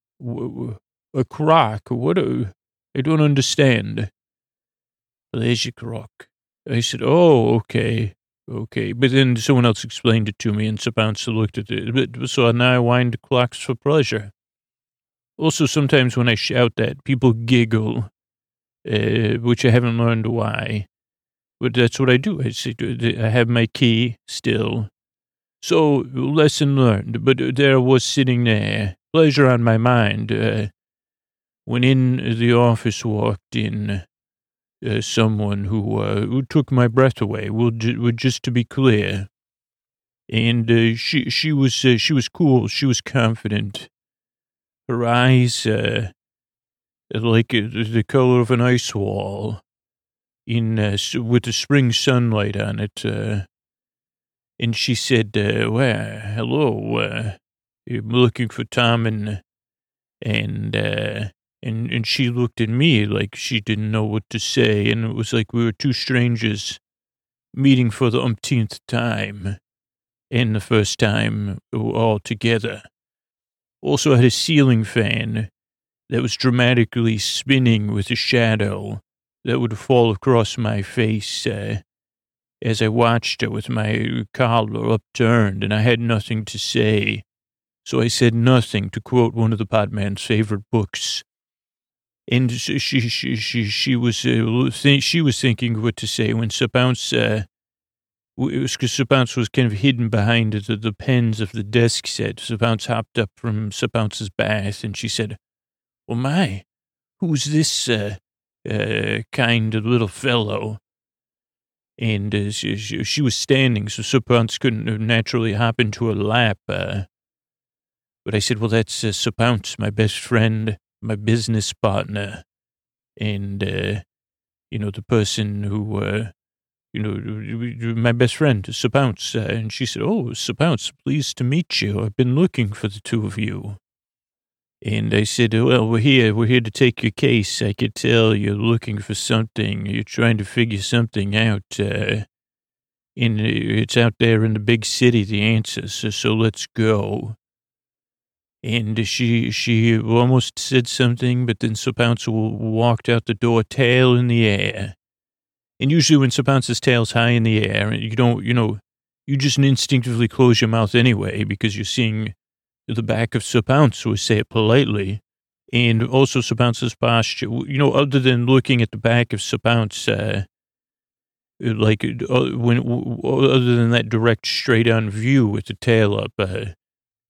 a clock? What a, I don't understand. Pleasure clock. I said, oh, okay, okay. But then someone else explained it to me, and Sir Bounce looked at it. So now I wind clocks for pleasure. Also, sometimes when I shout that, people giggle. Uh, which I haven't learned why, but that's what I do. I say, I have my key still. So, lesson learned, but there I was sitting there, pleasure on my mind, uh, when in the office walked in uh, someone who, uh, who took my breath away, well, ju- just to be clear. And uh, she, she, was, uh, she was cool, she was confident. Her eyes, uh, like the color of an ice wall, in uh, with the spring sunlight on it. Uh, and she said, uh, well, hello, uh, I'm looking for Tom, and, and, uh, and, and she looked at me like she didn't know what to say. And it was like we were two strangers meeting for the umpteenth time, and the first time all together. Also, I had a ceiling fan that was dramatically spinning with a shadow that would fall across my face uh, as I watched her with my collar upturned, and I had nothing to say. So I said nothing, to quote one of the Podman's favorite books. And she she she she, she was uh, th- she was thinking what to say when Sir Bounce, uh, it was because Sir Bounce was kind of hidden behind the, the pens of the desk set. Sir Bounce hopped up from Sir Bounce's bath, and she said, well, my, who's this uh, uh, kind of little fellow? And uh, she, she, she was standing, so Sir Bounce couldn't naturally hop into her lap. Uh, but I said, well, that's uh, Sir Bounce, my best friend, my business partner, and, uh, you know, the person who, uh, you know, my best friend, Sir Bounce. Uh, and she said, oh, Sir Bounce, pleased to meet you. I've been looking for the two of you. And I said, well, we're here. We're here to take your case. I could tell you're looking for something. You're trying to figure something out. Uh, and it's out there in the big city, the answers. So, so let's go. And she she almost said something, but then Sir Bounce walked out the door, tail in the air. And usually when Sir Bounce's tail's high in the air, you don't, you know, you just instinctively close your mouth anyway because you're seeing the back of Sir Bounce, we say it politely, and also Sir Bounce's posture. You know, other than looking at the back of Sir Bounce, uh, like uh, when other than that direct straight on view with the tail up, uh,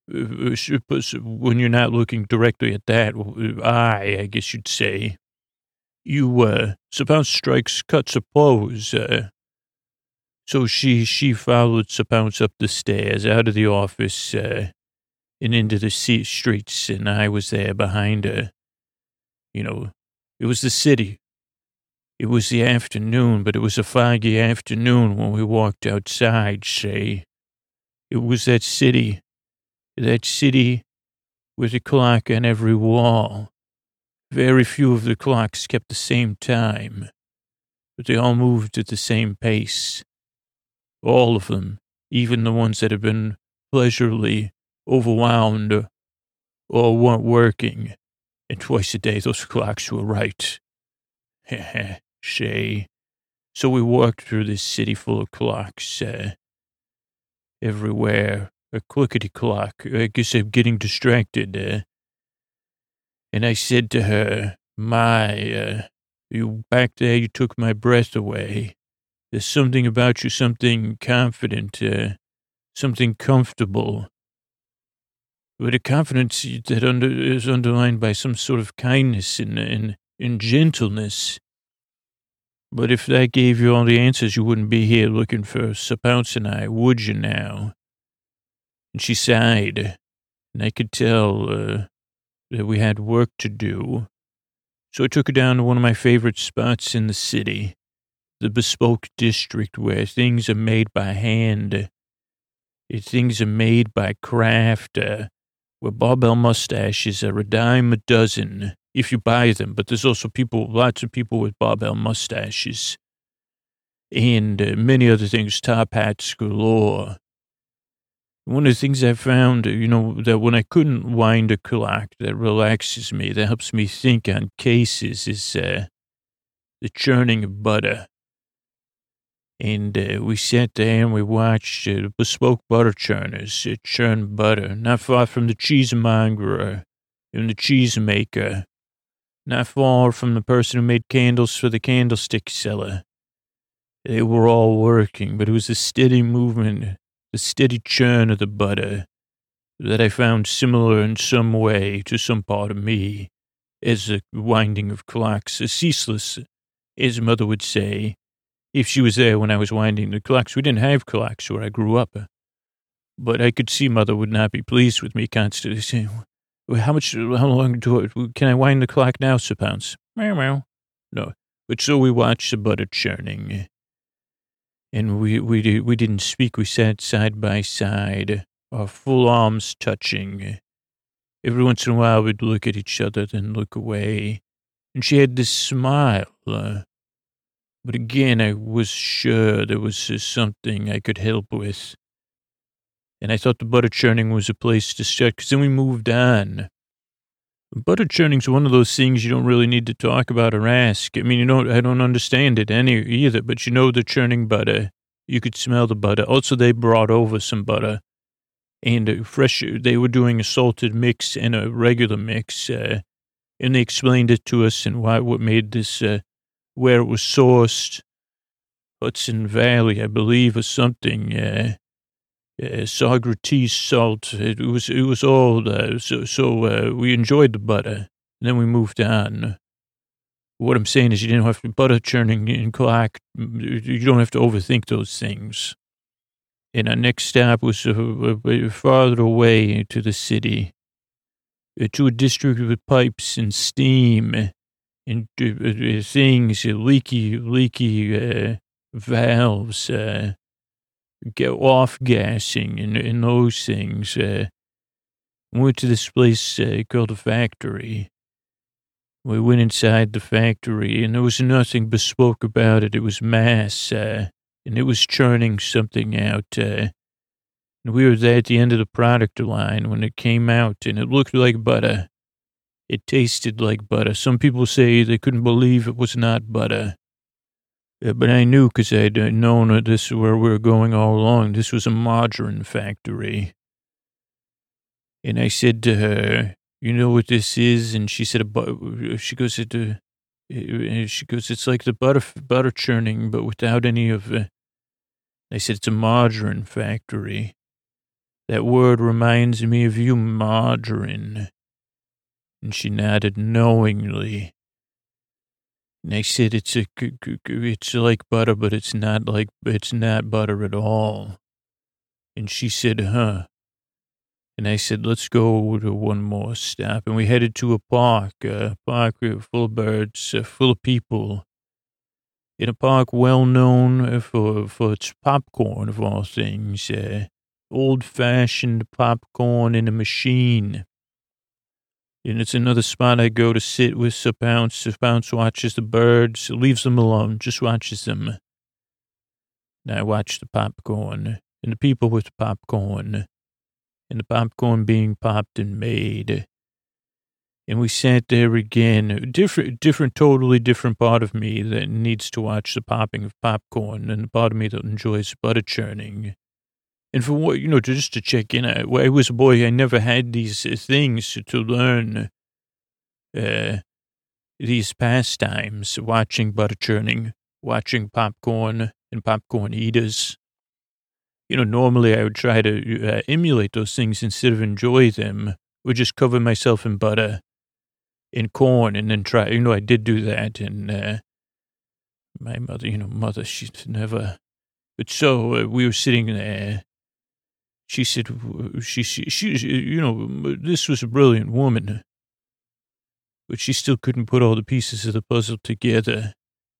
uh, when you're not looking directly at that eye, I guess you'd say, you, uh, Sapounce strikes, cuts a pose. Uh, so she, she followed Sapounce up the stairs, out of the office, uh, and into the streets, and I was there behind her. You know, it was the city. It was the afternoon, but it was a foggy afternoon when we walked outside, say. It was that city, that city with a clock on every wall. Very few of the clocks kept the same time, but they all moved at the same pace. All of them, even the ones that had been pleasurably overwhelmed or weren't working. And twice a day, those clocks were right. Heh Shay. So we walked through this city full of clocks, uh, everywhere. A clickety clock. I guess I'm getting distracted. Uh, and I said to her, my, uh, you back there, you took my breath away. There's something about you, something confident, uh, something comfortable. But a confidence that under, is underlined by some sort of kindness and, and, and gentleness. But if that gave you all the answers, you wouldn't be here looking for Sapounce and I, would you now? And she sighed, and I could tell uh, that we had work to do. So I took her down to one of my favorite spots in the city, the bespoke district where things are made by hand, things are made by craft, uh, where barbell mustaches are a dime a dozen if you buy them. But there's also people, lots of people with barbell mustaches, and uh, many other things, top hats galore. One of the things I found, you know, that when I couldn't wind a clock that relaxes me, that helps me think on cases, is uh, the churning of butter. And uh, we sat there and we watched uh, bespoke butter churners uh, churn butter, not far from the cheesemonger and the cheesemaker, not far from the person who made candles for the candlestick seller. They were all working, but it was a steady movement, the steady churn of the butter that I found similar in some way to some part of me, as the winding of clocks, as ceaseless, as mother would say, if she was there when I was winding the clocks. We didn't have clocks where I grew up, but I could see mother would not be pleased with me constantly saying, well, how much, how long do I, can I wind the clock now, Sapounce? Meow, meow. No, but so we watched the butter churning. And we, we, we didn't speak. We sat side by side, our full arms touching. Every once in a while, we'd look at each other, then look away. And she had this smile. Uh, but again, I was sure there was uh, something I could help with. And I thought the butter churning was a place to start, because then we moved on. Butter churning's one of those things you don't really need to talk about or ask. I mean, you know, I don't understand it any either, but you know the churning butter. You could smell the butter. Also, they brought over some butter, and a fresh, they were doing a salted mix and a regular mix, uh, and they explained it to us and why, what made this, uh, where it was sourced, Hudson Valley, I believe, or something, uh, Uh, Socrates salt. It was it was all uh, so so. Uh, we enjoyed the butter, and then we moved on. What I'm saying is, you didn't have to butter churning in clock. You don't have to overthink those things. And our next stop was uh, uh, farther away to the city, uh, to a district with pipes and steam and uh, uh, things, uh, leaky leaky uh, valves. Uh, Get off gassing and, and those things. Uh, we went to this place uh, called a factory. We went inside the factory, and there was nothing bespoke about it. It was mass, uh, and it was churning something out. Uh, and we were there at the end of the product line when it came out, and it looked like butter. It tasted like butter. Some people say they couldn't believe it was not butter. Uh, but I knew, because I'd uh, known that this is where we were going all along. This was a margarine factory. And I said to her, you know what this is? And she said, she goes, it, uh, she goes, it's like the butter, butter churning, but without any of, uh, I said, it's a margarine factory. That word reminds me of you, margarine. And she nodded knowingly. And I said, it's a, it's like butter, but it's not like, it's not butter at all. And she said, huh. And I said, let's go to one more stop. And we headed to a park, a park full of birds, uh, full of people. In a park well known for, for its popcorn, of all things. Uh, old-fashioned popcorn in a machine. And it's another spot I go to sit with Sir Pounce. Sir Pounce watches the birds, leaves them alone, just watches them. And I watch the popcorn, and the people with the popcorn, and the popcorn being popped and made. And we sat there again, different, different, totally different part of me that needs to watch the popping of popcorn, and the part of me that enjoys butter churning. And for what, you know, just to check in, I, when I was a boy, I never had these things to learn uh, these pastimes, watching butter churning, watching popcorn and popcorn eaters. You know, normally I would try to uh, emulate those things instead of enjoy them. I would just cover myself in butter and corn and then try, you know, I did do that. And uh, my mother, you know, mother, she's never, but so uh, we were sitting there. She said, she, she, she, you know, this was a brilliant woman, but she still couldn't put all the pieces of the puzzle together.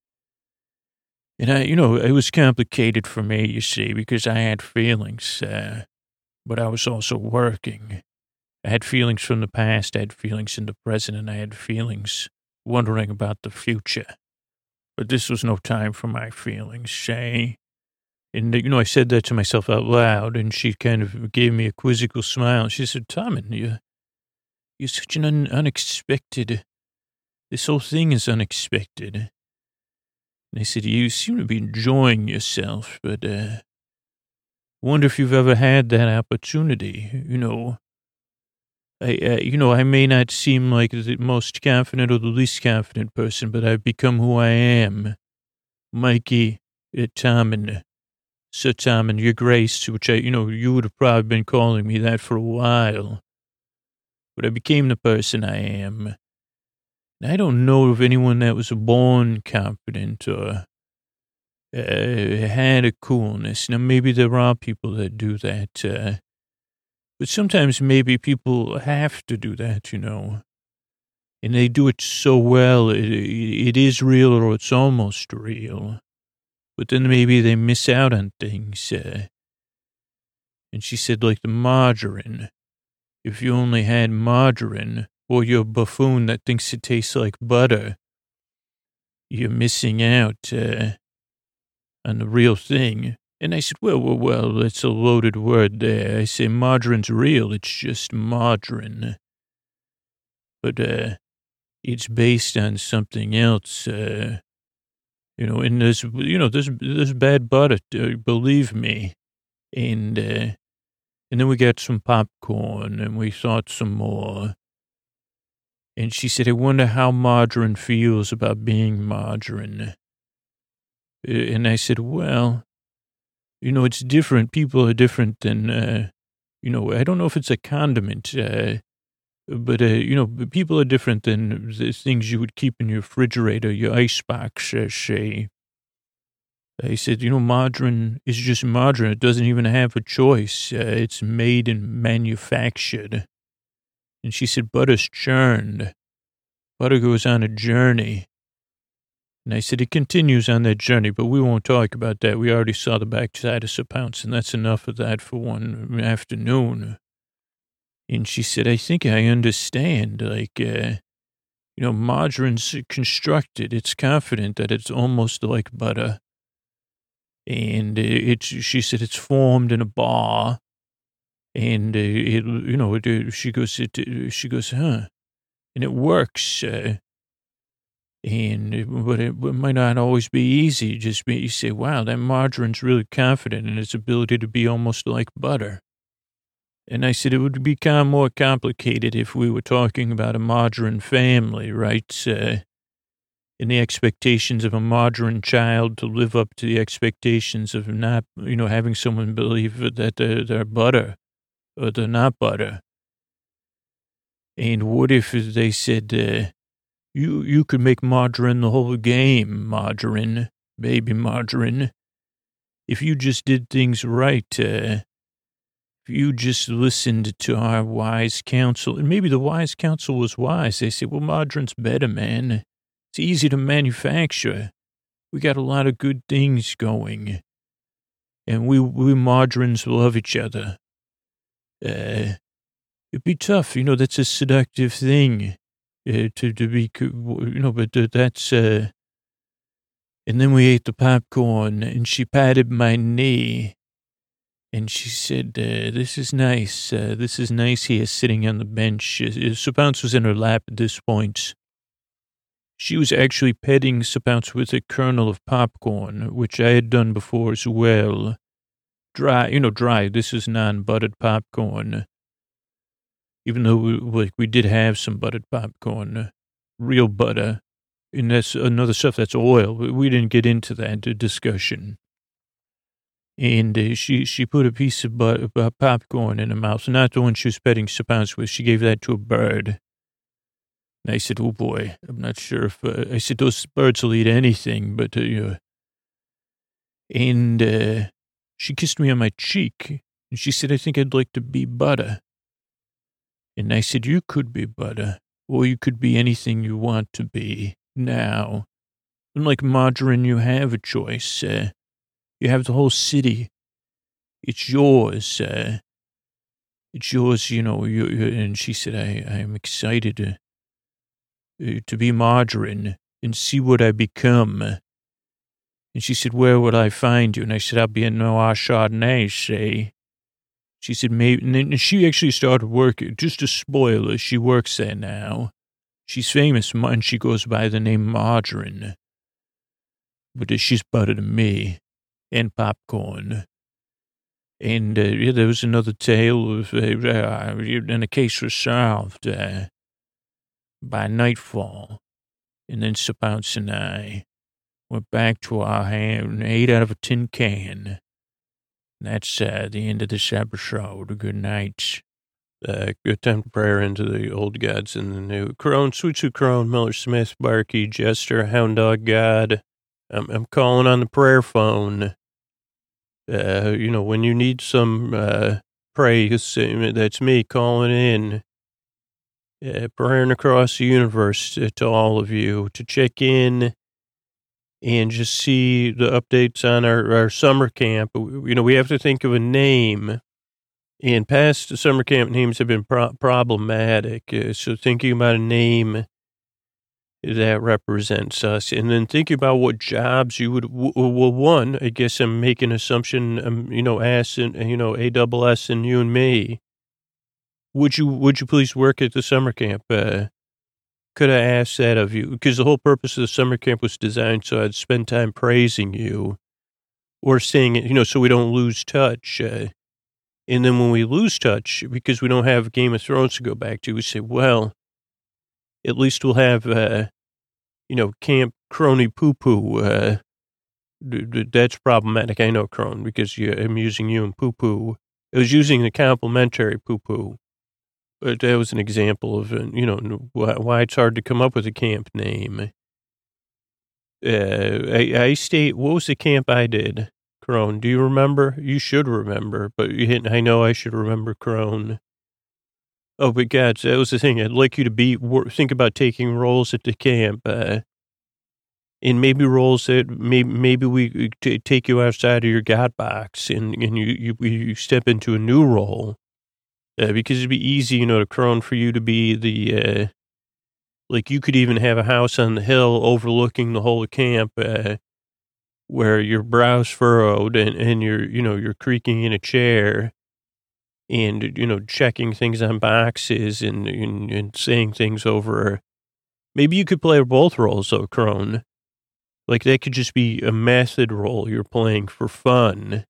And I, you know, it was complicated for me, you see, because I had feelings, uh, but I was also working. I had feelings from the past, I had feelings in the present, and I had feelings wondering about the future. But this was no time for my feelings, Shay. And, you know, I said that to myself out loud, and she kind of gave me a quizzical smile. She said, Tommen, you, you're such an un- unexpected, this whole thing is unexpected. And I said, you seem to be enjoying yourself, but uh, wonder if you've ever had that opportunity. You know, I, uh, you know, I may not seem like the most confident or the least confident person, but I've become who I am. Mikey uh, Tommen. Sir Tommen, your grace, which I, you know, you would have probably been calling me that for a while. But I became the person I am. And I don't know of anyone that was born confident or uh, had a coolness. Now, maybe there are people that do that. Uh, but sometimes maybe people have to do that, you know. And they do it so well, it, it is real or it's almost real. But then maybe they miss out on things. Uh, and she said, like the margarine. If you only had margarine, or you're a buffoon that thinks it tastes like butter, you're missing out uh, on the real thing. And I said, well, well, well, that's a loaded word there. I say margarine's real. It's just margarine. But uh, it's based on something else. Uh, You know, and there's, you know, there's, there's bad butter, uh, believe me. And, uh, and then we got some popcorn and we thought some more. And she said, I wonder how margarine feels about being margarine. And I said, well, you know, it's different. People are different than, uh, you know, I don't know if it's a condiment, uh, but, uh, you know, people are different than the things you would keep in your refrigerator, your icebox, uh, Shay. I said, you know, margarine is just margarine. It doesn't even have a choice. Uh, it's made and manufactured. And she said, butter's churned. Butter goes on a journey. And I said, it continues on that journey, but we won't talk about that. We already saw the backside of Sir Pounce, and that's enough of that for one afternoon. And she said, I think I understand. Like, uh, you know, margarine's constructed. It's confident that it's almost like butter. And it's, she said, it's formed in a bar. And, uh, it, you know, it, she goes, it, she goes, huh? And it works. Uh, and, but it, it might not always be easy. Just be, you say, wow, that margarine's really confident in its ability to be almost like butter. And I said, it would become more complicated if we were talking about a margarine family, right? Uh, and the expectations of a margarine child to live up to the expectations of not, you know, having someone believe that they're, they're butter. Uh, they're not butter. And what if they said, uh, you, you could make margarine the whole game, margarine, baby margarine. If you just did things right, uh, if you just listened to our wise counsel, and maybe the wise counsel was wise. They said, well, margarine's better, man. It's easy to manufacture. We got a lot of good things going. And we, we margarines love each other. Uh, it'd be tough. You know, that's a seductive thing uh, to, to be, you know, but uh, that's, uh, and then we ate the popcorn and she patted my knee and she said, uh, this is nice. Uh, this is nice here sitting on the bench. Uh, Sir Pounce was in her lap at this point. She was actually petting Sir Pounce with a kernel of popcorn, which I had done before as well. Dry, you know, dry. This is non-buttered popcorn. Even though we, like, we did have some buttered popcorn, real butter. And that's another stuff that's oil. We didn't get into that discussion. And uh, she, she put a piece of butter, uh, popcorn in her mouth. Not the one she was petting Sir Pounce with. She gave that to a bird. And I said, oh boy, I'm not sure if, uh, I said, those birds will eat anything, but, uh, you know. And uh, she kissed me on my cheek. And she said, I think I'd like to be butter. And I said, you could be butter. Or you could be anything you want to be now. Unlike margarine, you have a choice. Uh, you have the whole city. It's yours. Uh, it's yours, you know. You, you, and she said, I, I'm excited to, uh, to be margarine and see what I become. And she said, where would I find you? And I said, I'll be in Noir Chardonnay, say. She said, maybe, and then she actually started working, just a spoiler, she works there now. She's famous, and she goes by the name Margarine. But she's better than me, and popcorn. And, uh, yeah, there was another tale of, uh, and the case was solved, uh, by nightfall. And then Sir Pounce and I went back to our hand and ate out of a tin can. That's uh, the end of this episode. Good night. Uh, good time to prayer into the old gods and the new. Crone, Sweet Sue Crone, Miller Smith, Barky, Jester, Hound Dog God. I'm, I'm calling on the prayer phone. Uh, you know, when you need some uh, praise, that's me calling in. Uh, praying across the universe to, to all of you to check in and just see the updates on our, our summer camp. You know, we have to think of a name. And past summer camp names have been pro- problematic. Uh, so thinking about a name that represents us. And then thinking about what jobs you would, w- well, one, I guess I'm making an assumption, um, you know, ass and, you know, A double S and you and me. Would you, would you please work at the summer camp? Uh, Could I ask that of you? Because the whole purpose of the summer camp was designed so I'd spend time praising you or saying it, you know, so we don't lose touch. Uh, and then when we lose touch, because we don't have Game of Thrones to go back to, we say, well, at least we'll have, uh, you know, Camp Crony Poo Poo. Uh, that's problematic. I know, Crone, because you, I'm using you and Poo Poo. I was using the complimentary Poo Poo. But that was an example of, uh, you know, why it's hard to come up with a camp name. Uh, I, I state, what was the camp I did, Crone? Do you remember? You should remember, but you, I know I should remember, Crone. Oh, but God, that was the thing. I'd like you to be, think about taking roles at the camp, uh, and maybe roles that, maybe, maybe we t- take you outside of your God box and, and you, you, you step into a new role. Uh, because it'd be easy, you know, to Crone for you to be the, uh, like you could even have a house on the hill overlooking the whole camp, uh, where your brow's furrowed and, and you're, you know, you're creaking in a chair and, you know, checking things on boxes and, and, and saying things over. Maybe you could play both roles though, Crone. Like that could just be a method role you're playing for fun.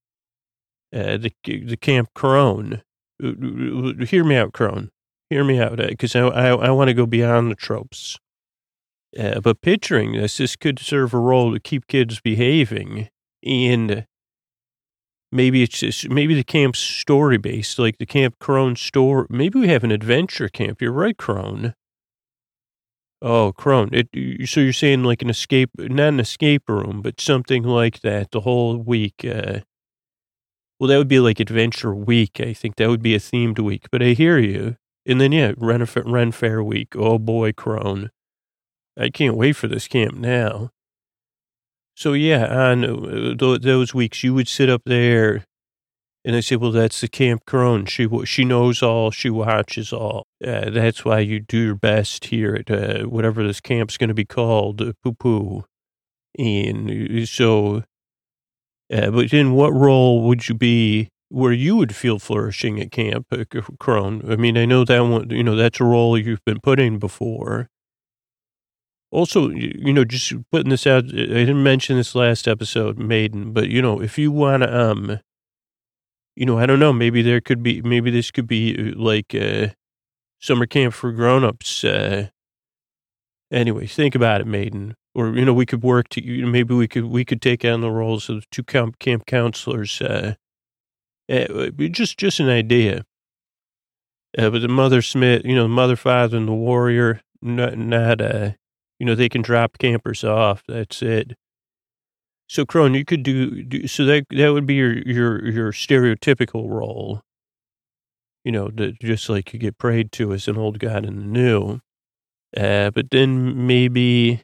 Uh, the, the Camp Crone. Hear me out, Crone. Hear me out, because I, I, I want to go beyond the tropes. Uh, but picturing this, this could serve a role to keep kids behaving. And maybe it's just, maybe the camp's story based, like the Camp Crone store. Maybe we have an adventure camp. You're right, Crone. Oh, Crone. It, so you're saying like an escape, not an escape room, but something like that the whole week. Uh, well, that would be like Adventure Week. I think that would be a themed week, but I hear you. And then, yeah, Ren, Ren Fair Week. Oh, boy, Crone. I can't wait for this camp now. So, yeah, on uh, th- those weeks, you would sit up there, and I say, well, that's the Camp Crone. She she knows all. She watches all. Uh, that's why you do your best here at uh, whatever this camp's going to be called, uh, poo-poo. And so, uh, but then what role would you be where you would feel flourishing at Camp uh, Crone? I mean, I know that one, you know, that's a role you've been put in before. Also, you know, just putting this out, I didn't mention this last episode, Maiden, but, you know, if you want to, um, you know, I don't know, maybe there could be, maybe this could be like uh, summer camp for grown-ups. Uh, anyway, think about it, Maiden. Or, you know, we could work to, you know, maybe we could, we could take on the roles of two camp, camp counselors. Uh, uh, just, just an idea. Uh, but the Mother Smith, you know, the Mother, Father, and the Warrior, not, not, uh, you know, they can drop campers off. That's it. So, Crone, you could do, do so that that would be your your your stereotypical role. You know, the, just like you get prayed to as an old god in the new. Uh, but then maybe,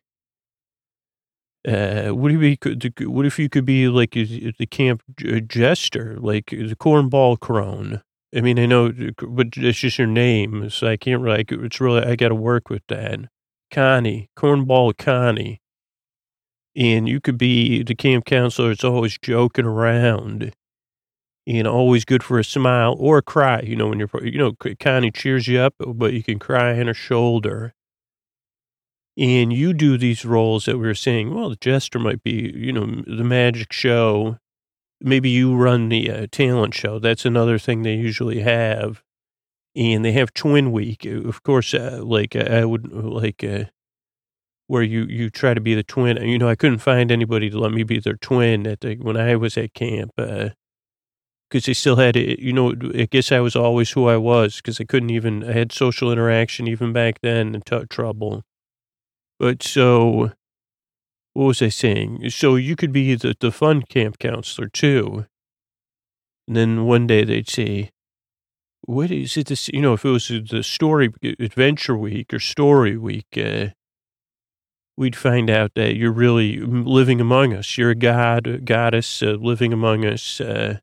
uh, what if you could? What if you could be like the camp jester, like the cornball Crone? I mean, I know, but it's just your name, so I can't really. It's really I got to work with that. Connie, cornball Connie. And you could be the camp counselor that's always joking around and always good for a smile or a cry. You know, when you're, you know, Connie cheers you up, but you can cry on her shoulder. And you do these roles that we were saying, well, the jester might be, you know, the magic show. Maybe you run the uh, talent show. That's another thing they usually have. And they have Twin Week. Of course, uh, like I would like, uh, where you, you try to be the twin. You know, I couldn't find anybody to let me be their twin at the, when I was at camp, uh, cause they still had it, you know, I guess I was always who I was cause I couldn't even, I had social interaction even back then and t- trouble. But so, what was I saying? So you could be the, the fun camp counselor too. And then one day they'd say, what is it? This, you know, if it was the story adventure week or story week, uh, we'd find out that you're really living among us. You're a god, a goddess uh, living among us uh,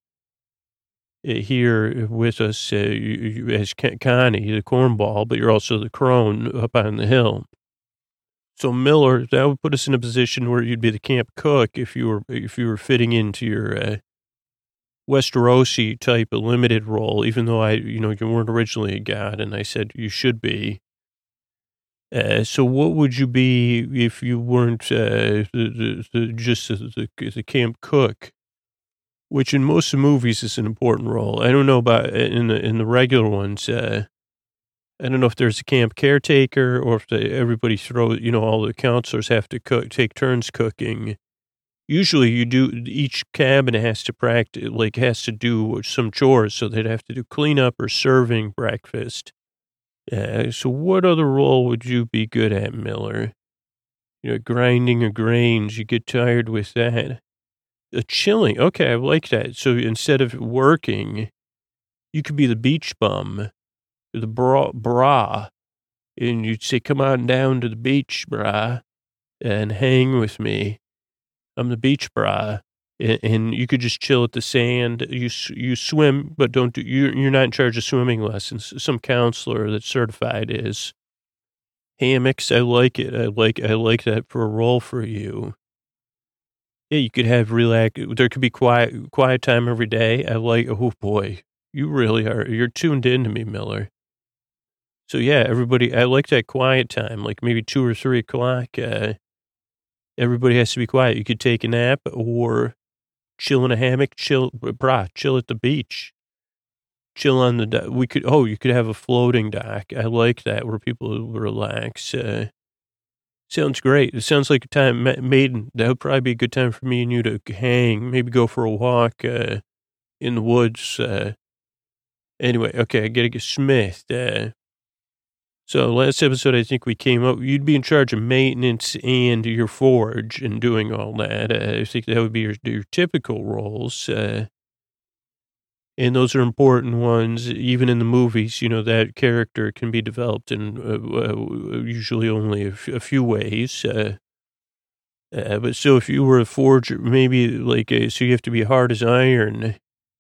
here with us uh, you, you, as Connie, the cornball, but you're also the crone up on the hill. So Miller, that would put us in a position where you'd be the camp cook if you were if you were fitting into your uh, Westerosi type of limited role. Even though I, you know, you weren't originally a god, and I said you should be. Uh, so what would you be if you weren't uh, the, the, the, just the, the, the camp cook, which in most of the movies is an important role. I don't know about in the in the regular ones. Uh, I don't know if there's a camp caretaker or if the, everybody throws, you know, all the counselors have to cook, take turns cooking. Usually you do, each cabin has to practice, like has to do some chores. So they'd have to do cleanup or serving breakfast. Uh, so what other role would you be good at, Miller? You know, grinding of grains, you get tired with that. Uh, chilling, okay, I like that. So instead of working, you could be the beach bum, the bra, bra, and you'd say, come on down to the beach, brah, and hang with me. I'm the beach bra. And, and you could just chill at the sand. You you swim, but don't do, you're, you're not in charge of swimming lessons. Some counselor that's certified is. Hammocks, I like it. I like I like that for a role for you. Yeah, you could have relax. There could be quiet quiet time every day. I like, oh boy, you really are, you're tuned into me, Miller. So yeah, everybody, I like that quiet time, like maybe two or three o'clock. Uh, everybody has to be quiet. You could take a nap or chill in a hammock, chill, brah, chill at the beach. Chill on the dock. We could, oh, you could have a floating dock. I like that where people relax. Uh, sounds great. It sounds like a time, Maiden. That would probably be a good time for me and you to hang, maybe go for a walk. Uh, in the woods. Uh, anyway, okay, I gotta get Smith. Uh, so last episode, I think we came up, you'd be in charge of maintenance and your forge and doing all that. Uh, I think that would be your, your typical roles. Uh, and those are important ones. Even in the movies, you know, that character can be developed in uh, uh, usually only a, f- a few ways. Uh, uh, but so if you were a forger, maybe like, a, so you have to be hard as iron.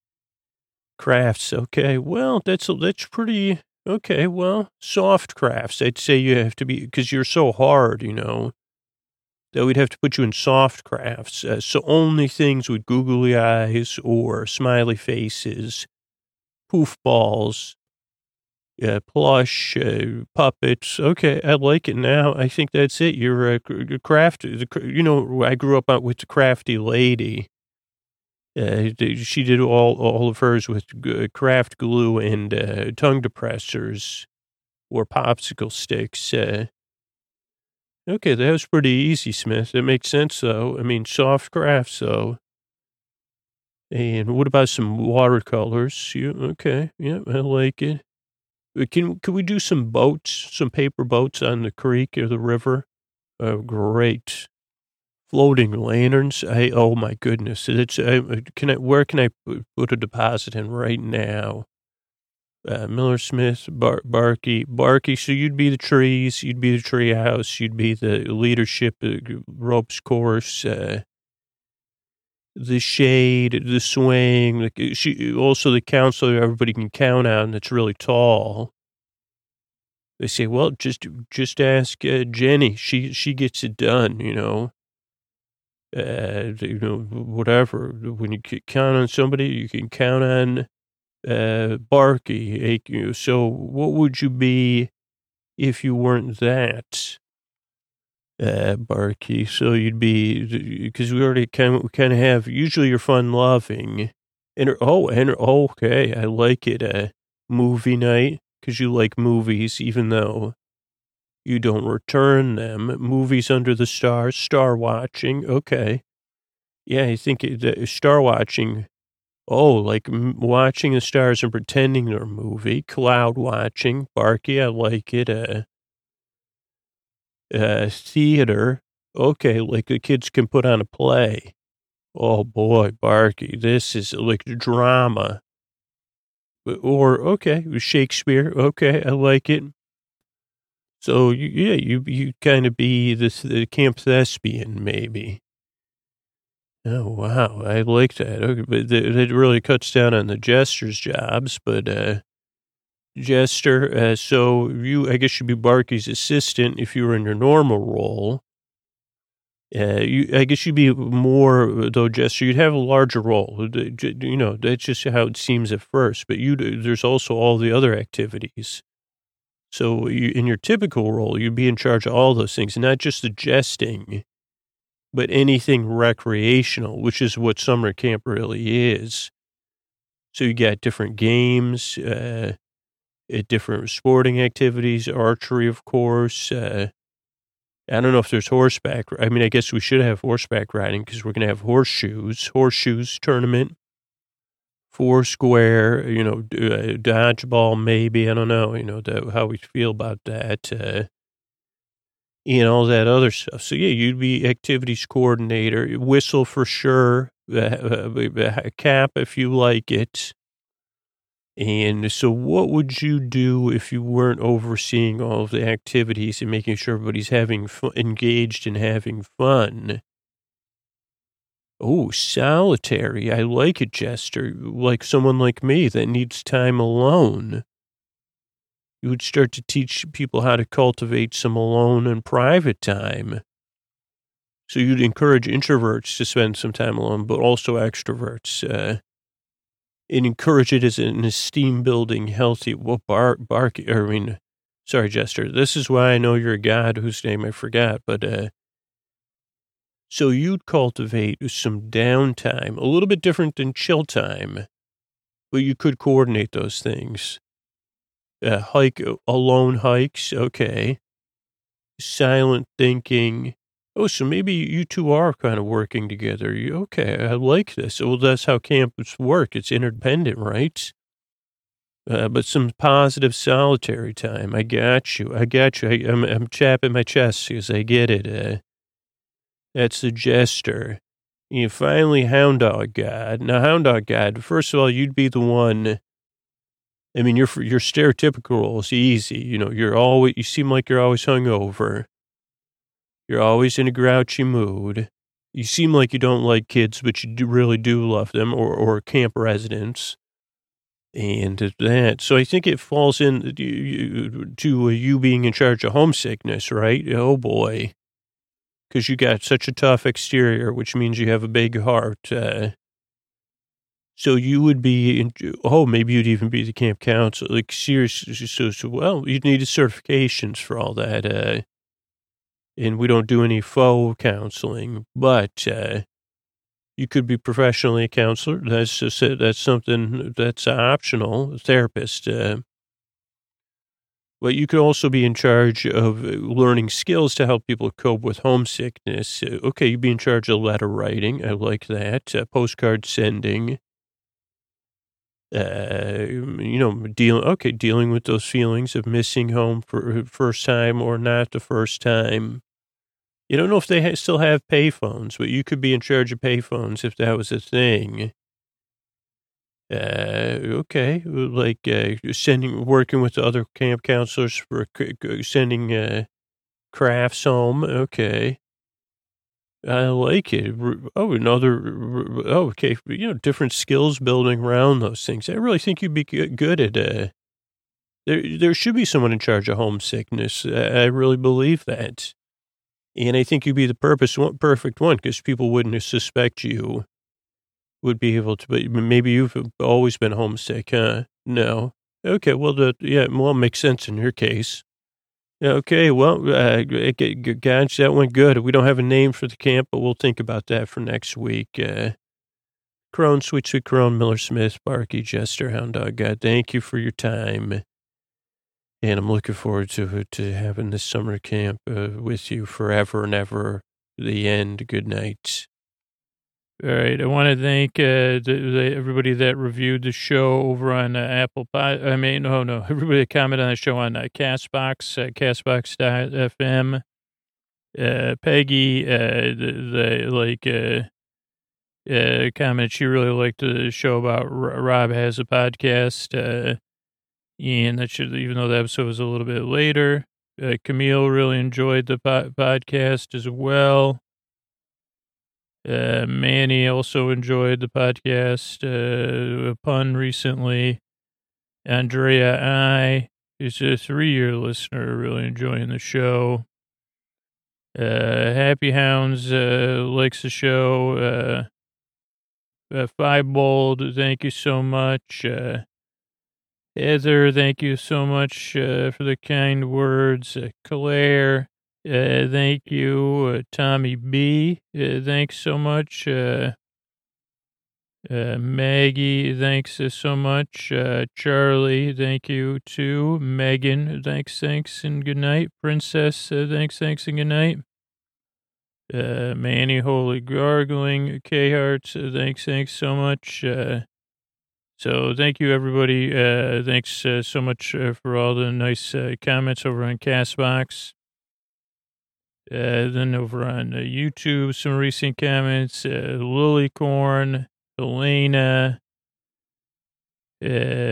Crafts, okay. Well, that's, that's pretty, okay. Well, soft crafts, I'd say you have to be, because you're so hard, you know, that we'd have to put you in soft crafts. Uh, so only things with googly eyes or smiley faces, poof balls, uh, plush, uh, puppets. Okay, I like it now. I think that's it. You're a cr- craft. You know, I grew up with the crafty lady. Uh, she did all all of hers with g- craft glue and uh, tongue depressors or popsicle sticks. Uh, Okay, that was pretty easy, Smith. That makes sense, though. I mean, soft crafts, though. And what about some watercolors? You, okay, yeah, I like it. Uh, Can can we do some boats, some paper boats on the creek or the river? Oh, great. Floating lanterns. I oh my goodness. It's I, can I where can I pu- put a deposit in right now? Uh, Miller Smith, Bar- Barkey, Barkey. So you'd be the trees, you'd be the tree house, you'd be the leadership, uh, ropes course, uh, the shade, the swing. Like uh, she, also the counselor everybody can count on that's really tall. They say, well, just just ask uh, Jenny. She she gets it done. You know, uh, you know whatever. When you c- count on somebody, you can count on. Uh, Barky, eh, so what would you be if you weren't that? Uh, Barky, so you'd be, because we already kind of, we kind of have, usually you're fun loving. And, oh, and, okay, I like it. Uh, movie night, because you like movies, even though you don't return them. Movies under the stars, star watching, okay. Yeah, I think it, uh, star watching. Oh, like m- watching the stars and pretending they're a movie. Cloud watching. Barky, I like it. Uh, uh, theater. Okay, like the kids can put on a play. Oh, boy, Barky, this is like drama. Or, okay, Shakespeare. Okay, I like it. So, you, yeah, you you kind of be this the camp thespian, maybe. Oh, wow. I like that. Okay, but th- it really cuts down on the jester's jobs, but, uh, jester, uh, so you, I guess you'd be Barky's assistant if you were in your normal role. Uh, you, I guess you'd be more, though, jester, you'd have a larger role. You know, that's just how it seems at first, but you, there's also all the other activities. So you, in your typical role, you'd be in charge of all those things, not just the jesting, but anything recreational, which is what summer camp really is. So you got different games, uh, at different sporting activities, archery, of course. Uh, I don't know if there's horseback. I mean, I guess we should have horseback riding because we're going to have horseshoes, horseshoes tournament, four square, you know, uh, dodgeball, maybe. I don't know, you know, the, how we feel about that. Uh, and all that other stuff. So yeah, you'd be activities coordinator, whistle for sure, uh, uh, cap if you like it. And so what would you do if you weren't overseeing all of the activities and making sure everybody's having fun, engaged and having fun? Oh, solitary. I like it, Jester. Like someone like me that needs time alone. You would start to teach people how to cultivate some alone and private time. So you'd encourage introverts to spend some time alone, but also extroverts. Uh, and encourage it as an esteem building, healthy, well, bar, bark, I mean, sorry, Jester. This is why I know you're a god whose name I forgot, but, uh, so you'd cultivate some downtime, a little bit different than chill time, but you could coordinate those things. Uh, hike, alone hikes, okay. Silent thinking, Oh, so maybe you two are kind of working together. You, okay, I like this. Well, that's how camps work. It's interdependent, right? Uh, but some positive solitary time. I got you. I got you. I, I'm, I'm chapping my chest because I get it. Uh, that's the jester. You finally, Hound Dog God. Now, Hound Dog God, first of all, you'd be the one. I mean, your your stereotypical role is easy. You know, you're always, you seem like you're always hungover. You're always in a grouchy mood. You seem like you don't like kids, but you do really do love them, or, or camp residents. And that, so I think it falls in to you being in charge of homesickness, right? Oh boy. Because you got such a tough exterior, which means you have a big heart. Uh, so you would be, in, oh, maybe you'd even be the camp counselor. Like, seriously, so, so well, you'd need certifications for all that. Uh, and we don't do any faux counseling, but uh, you could be professionally a counselor. That's just, that's something that's optional, a therapist. Uh, but you could also be in charge of learning skills to help people cope with homesickness. Uh, okay, you'd be in charge of letter writing. I like that. Uh, postcard sending. Uh, you know, dealing, okay, dealing with those feelings of missing home for first time or not the first time. You don't know if they ha- still have payphones, but you could be in charge of payphones if that was a thing. Uh, okay, like uh, sending, working with the other camp counselors for c- sending uh, crafts home. Okay, I like it. Oh, another. Oh, okay. You know, different skills building around those things. I really think you'd be good at. Uh, there, there should be someone in charge of homesickness. I really believe that. And I think you'd be the purpose, perfect one, because people wouldn't suspect you would be able to, but maybe you've always been homesick, huh? No. Okay, well, the, yeah, well, it makes sense in your case. Okay, well, uh, gosh, that went good. We don't have a name for the camp, but we'll think about that for next week. Uh, Crone, Sweet Sweet Crone, Miller Smith, Barky, Jester, Hound Dog God, thank you for your time. And I'm looking forward to to having this summer camp uh, with you forever and ever. The end. Good night. All right. I want to thank uh, the, the, everybody that reviewed the show over on uh, Apple Pod. I mean, no, no. Everybody that commented on the show on uh, Castbox, uh, castbox dot f m. Uh, Peggy, uh, the, the like, uh, uh, comment she really liked the show about R- Rob Has a Podcast. Uh, And that should, even though the episode was a little bit later, uh, Camille really enjoyed the po- podcast as well. Uh, Manny also enjoyed the podcast. Uh, a pun recently. Andrea I, who's a three-year listener, really enjoying the show. Uh, Happy Hounds uh, likes the show. Uh, uh, Five Bold, thank you so much. Uh, Heather, thank you so much uh, for the kind words. Uh, Claire, uh, thank you. Uh, Tommy B, uh, thanks so much. Uh, uh, Maggie, thanks uh, so much. Uh, Charlie, thank you too. Megan, thanks, thanks, and good night. Princess, uh, thanks, thanks, and good night. Uh, Manny, Holy Gargling, K-Hearts, uh, thanks, thanks so much. Uh, So thank you, everybody. Uh, thanks uh, so much uh, for all the nice uh, comments over on Castbox. Uh, then over on uh, YouTube, some recent comments. Uh, Lilycorn, Elena, uh,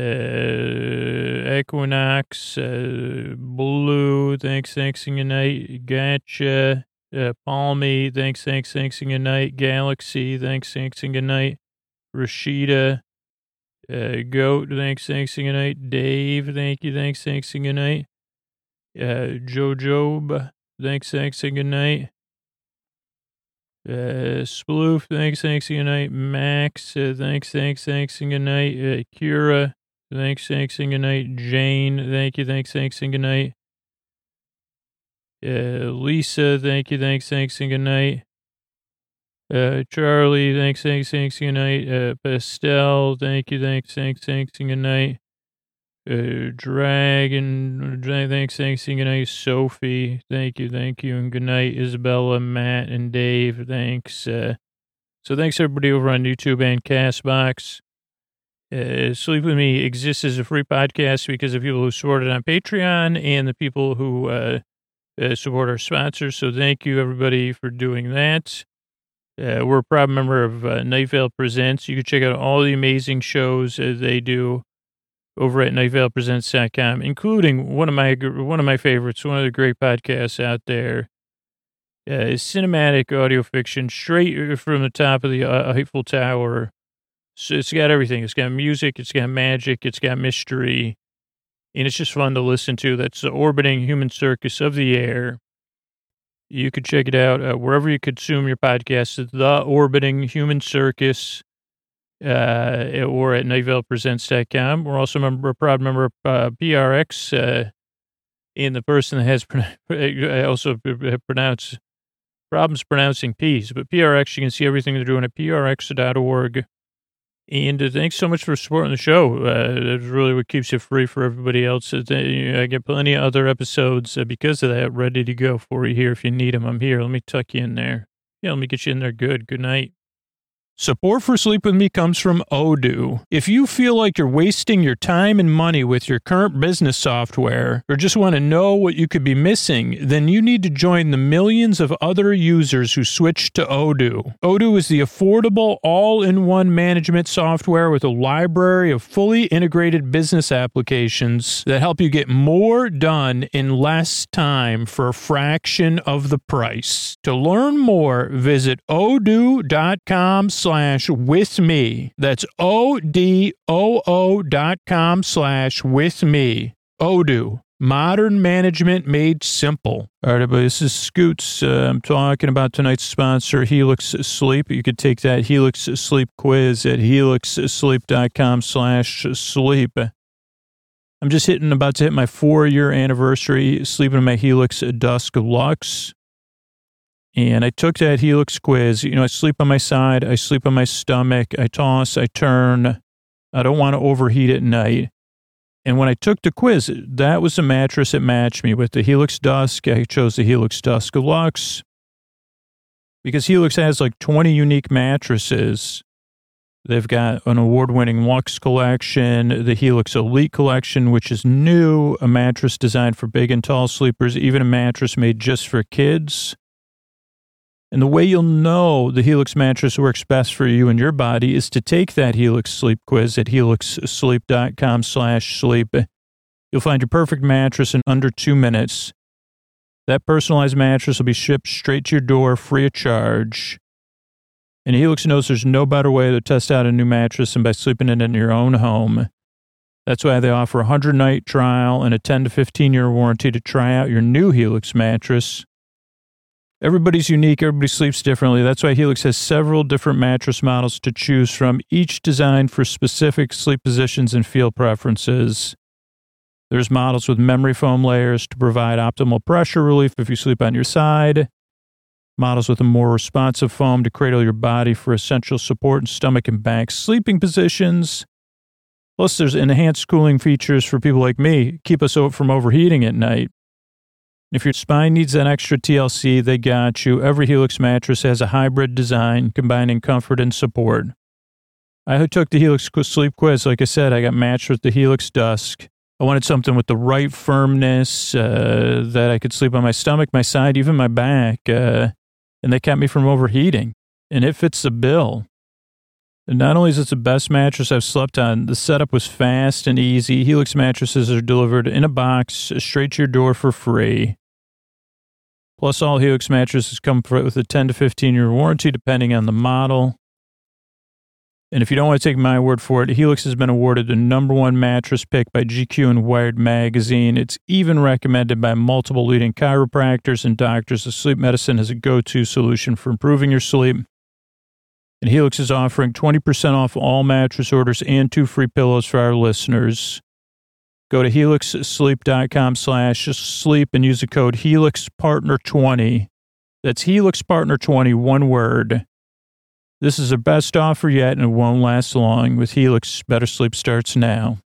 Equinox, uh, Blue, thanks, thanks, and good night. Gotcha. Uh, Palmy, thanks, thanks, thanks, and good night. Galaxy, thanks, thanks, and good night. Rashida. Uh, Goat, thanks, thanks, and good night. Dave, thank you, thanks, thanks, and good night. Uh, Jojob, thanks, thanks, and good night. Uh, Sploof, thanks, thanks, and good night. Max, uh, thanks, thanks, thanks, and good night. Uh, Kira, thanks, thanks, and good night. Jane, thank you, thanks, thanks, and good night. Uh, Lisa, thank you, thanks, thanks, and good night. Uh, Charlie, thanks, thanks, thanks, good night. Uh, Pastel, thank you, thanks, thanks, thanks, and good night. Uh, Dragon, thanks, thanks, and good night, Sophie. Thank you, thank you, and good night, Isabella, Matt, and Dave. Thanks. Uh, so thanks everybody over on YouTube and Castbox. Uh, Sleep With Me exists as a free podcast because of people who support it on Patreon and the people who uh, uh, support our sponsors. So thank you everybody for doing that. Uh, we're a proud member of uh, Night Vale Presents. You can check out all the amazing shows uh, they do over at night vale presents dot com, including one of my one of my favorites, one of the great podcasts out there, uh, is cinematic audio fiction straight from the top of the uh, Eiffel Tower. So it's got everything. It's got music, it's got magic, it's got mystery, and it's just fun to listen to. That's the Orbiting Human Circus of the Air. You could check it out uh, wherever you consume your podcasts. It's The Orbiting Human Circus. Uh, or at night vale presents dot com. We're also a, member, a proud member of uh, P R X, uh, and the person that has I also pronounce problems pronouncing P's, but P R X, you can see everything they're doing at P R X dot org. And uh, thanks so much for supporting the show. Uh, that's really what keeps it free for everybody else. Uh, I get plenty of other episodes uh, because of that ready to go for you here if you need them. I'm here. Let me tuck you in there. Yeah, let me get you in there good. Good night. Support for Sleep With Me comes from Odoo. If you feel like you're wasting your time and money with your current business software, or just want to know what you could be missing, then you need to join the millions of other users who switched to Odoo. Odoo is the affordable, all-in-one management software with a library of fully integrated business applications that help you get more done in less time for a fraction of the price. To learn more, visit odoo dot com slash with me. That's O D O O dot com slash with me. Odoo. Modern management made simple. All right, everybody, this is Scoots. Uh, I'm talking about tonight's sponsor, Helix Sleep. You could take that Helix Sleep quiz at helix sleep dot com slash sleep. I'm just hitting, about to hit my four-year anniversary sleeping in my Helix Dusk Luxe. And I took that Helix quiz. You know, I sleep on my side. I sleep on my stomach. I toss. I turn. I don't want to overheat at night. And when I took the quiz, that was the mattress that matched me with the Helix Dusk. I chose the Helix Dusk Luxe because Helix has like twenty unique mattresses. They've got an award-winning Luxe collection, the Helix Elite collection, which is new, a mattress designed for big and tall sleepers, even a mattress made just for kids. And the way you'll know the Helix mattress works best for you and your body is to take that Helix Sleep quiz at helix sleep dot com slash sleep. You'll find your perfect mattress in under two minutes. That personalized mattress will be shipped straight to your door free of charge. And Helix knows there's no better way to test out a new mattress than by sleeping in it in your own home. That's why they offer a one hundred night trial and a ten to fifteen year warranty to try out your new Helix mattress. Everybody's unique. Everybody sleeps differently. That's why Helix has several different mattress models to choose from, each designed for specific sleep positions and feel preferences. There's models with memory foam layers to provide optimal pressure relief if you sleep on your side. Models with a more responsive foam to cradle your body for essential support in stomach and back sleeping positions. Plus, there's enhanced cooling features for people like me, keep us from overheating at night. If your spine needs that extra T L C, they got you. Every Helix mattress has a hybrid design combining comfort and support. I took the Helix Sleep quiz. Like I said, I got matched with the Helix Dusk. I wanted something with the right firmness, uh, that I could sleep on my stomach, my side, even my back. Uh, and they kept me from overheating. And it fits the bill. And not only is it the best mattress I've slept on, the setup was fast and easy. Helix mattresses are delivered in a box straight to your door for free. Plus, all Helix mattresses come with a ten to fifteen year warranty, depending on the model. And if you don't want to take my word for it, Helix has been awarded the number one mattress pick by G Q and Wired magazine. It's even recommended by multiple leading chiropractors and doctors of sleep medicine as a go-to solution for improving your sleep. And Helix is offering twenty percent off all mattress orders and two free pillows for our listeners. Go to helix sleep dot com slash sleep and use the code helix partner twenty. That's helix partner twenty, one word. This is the best offer yet and it won't last long. With Helix, better sleep starts now.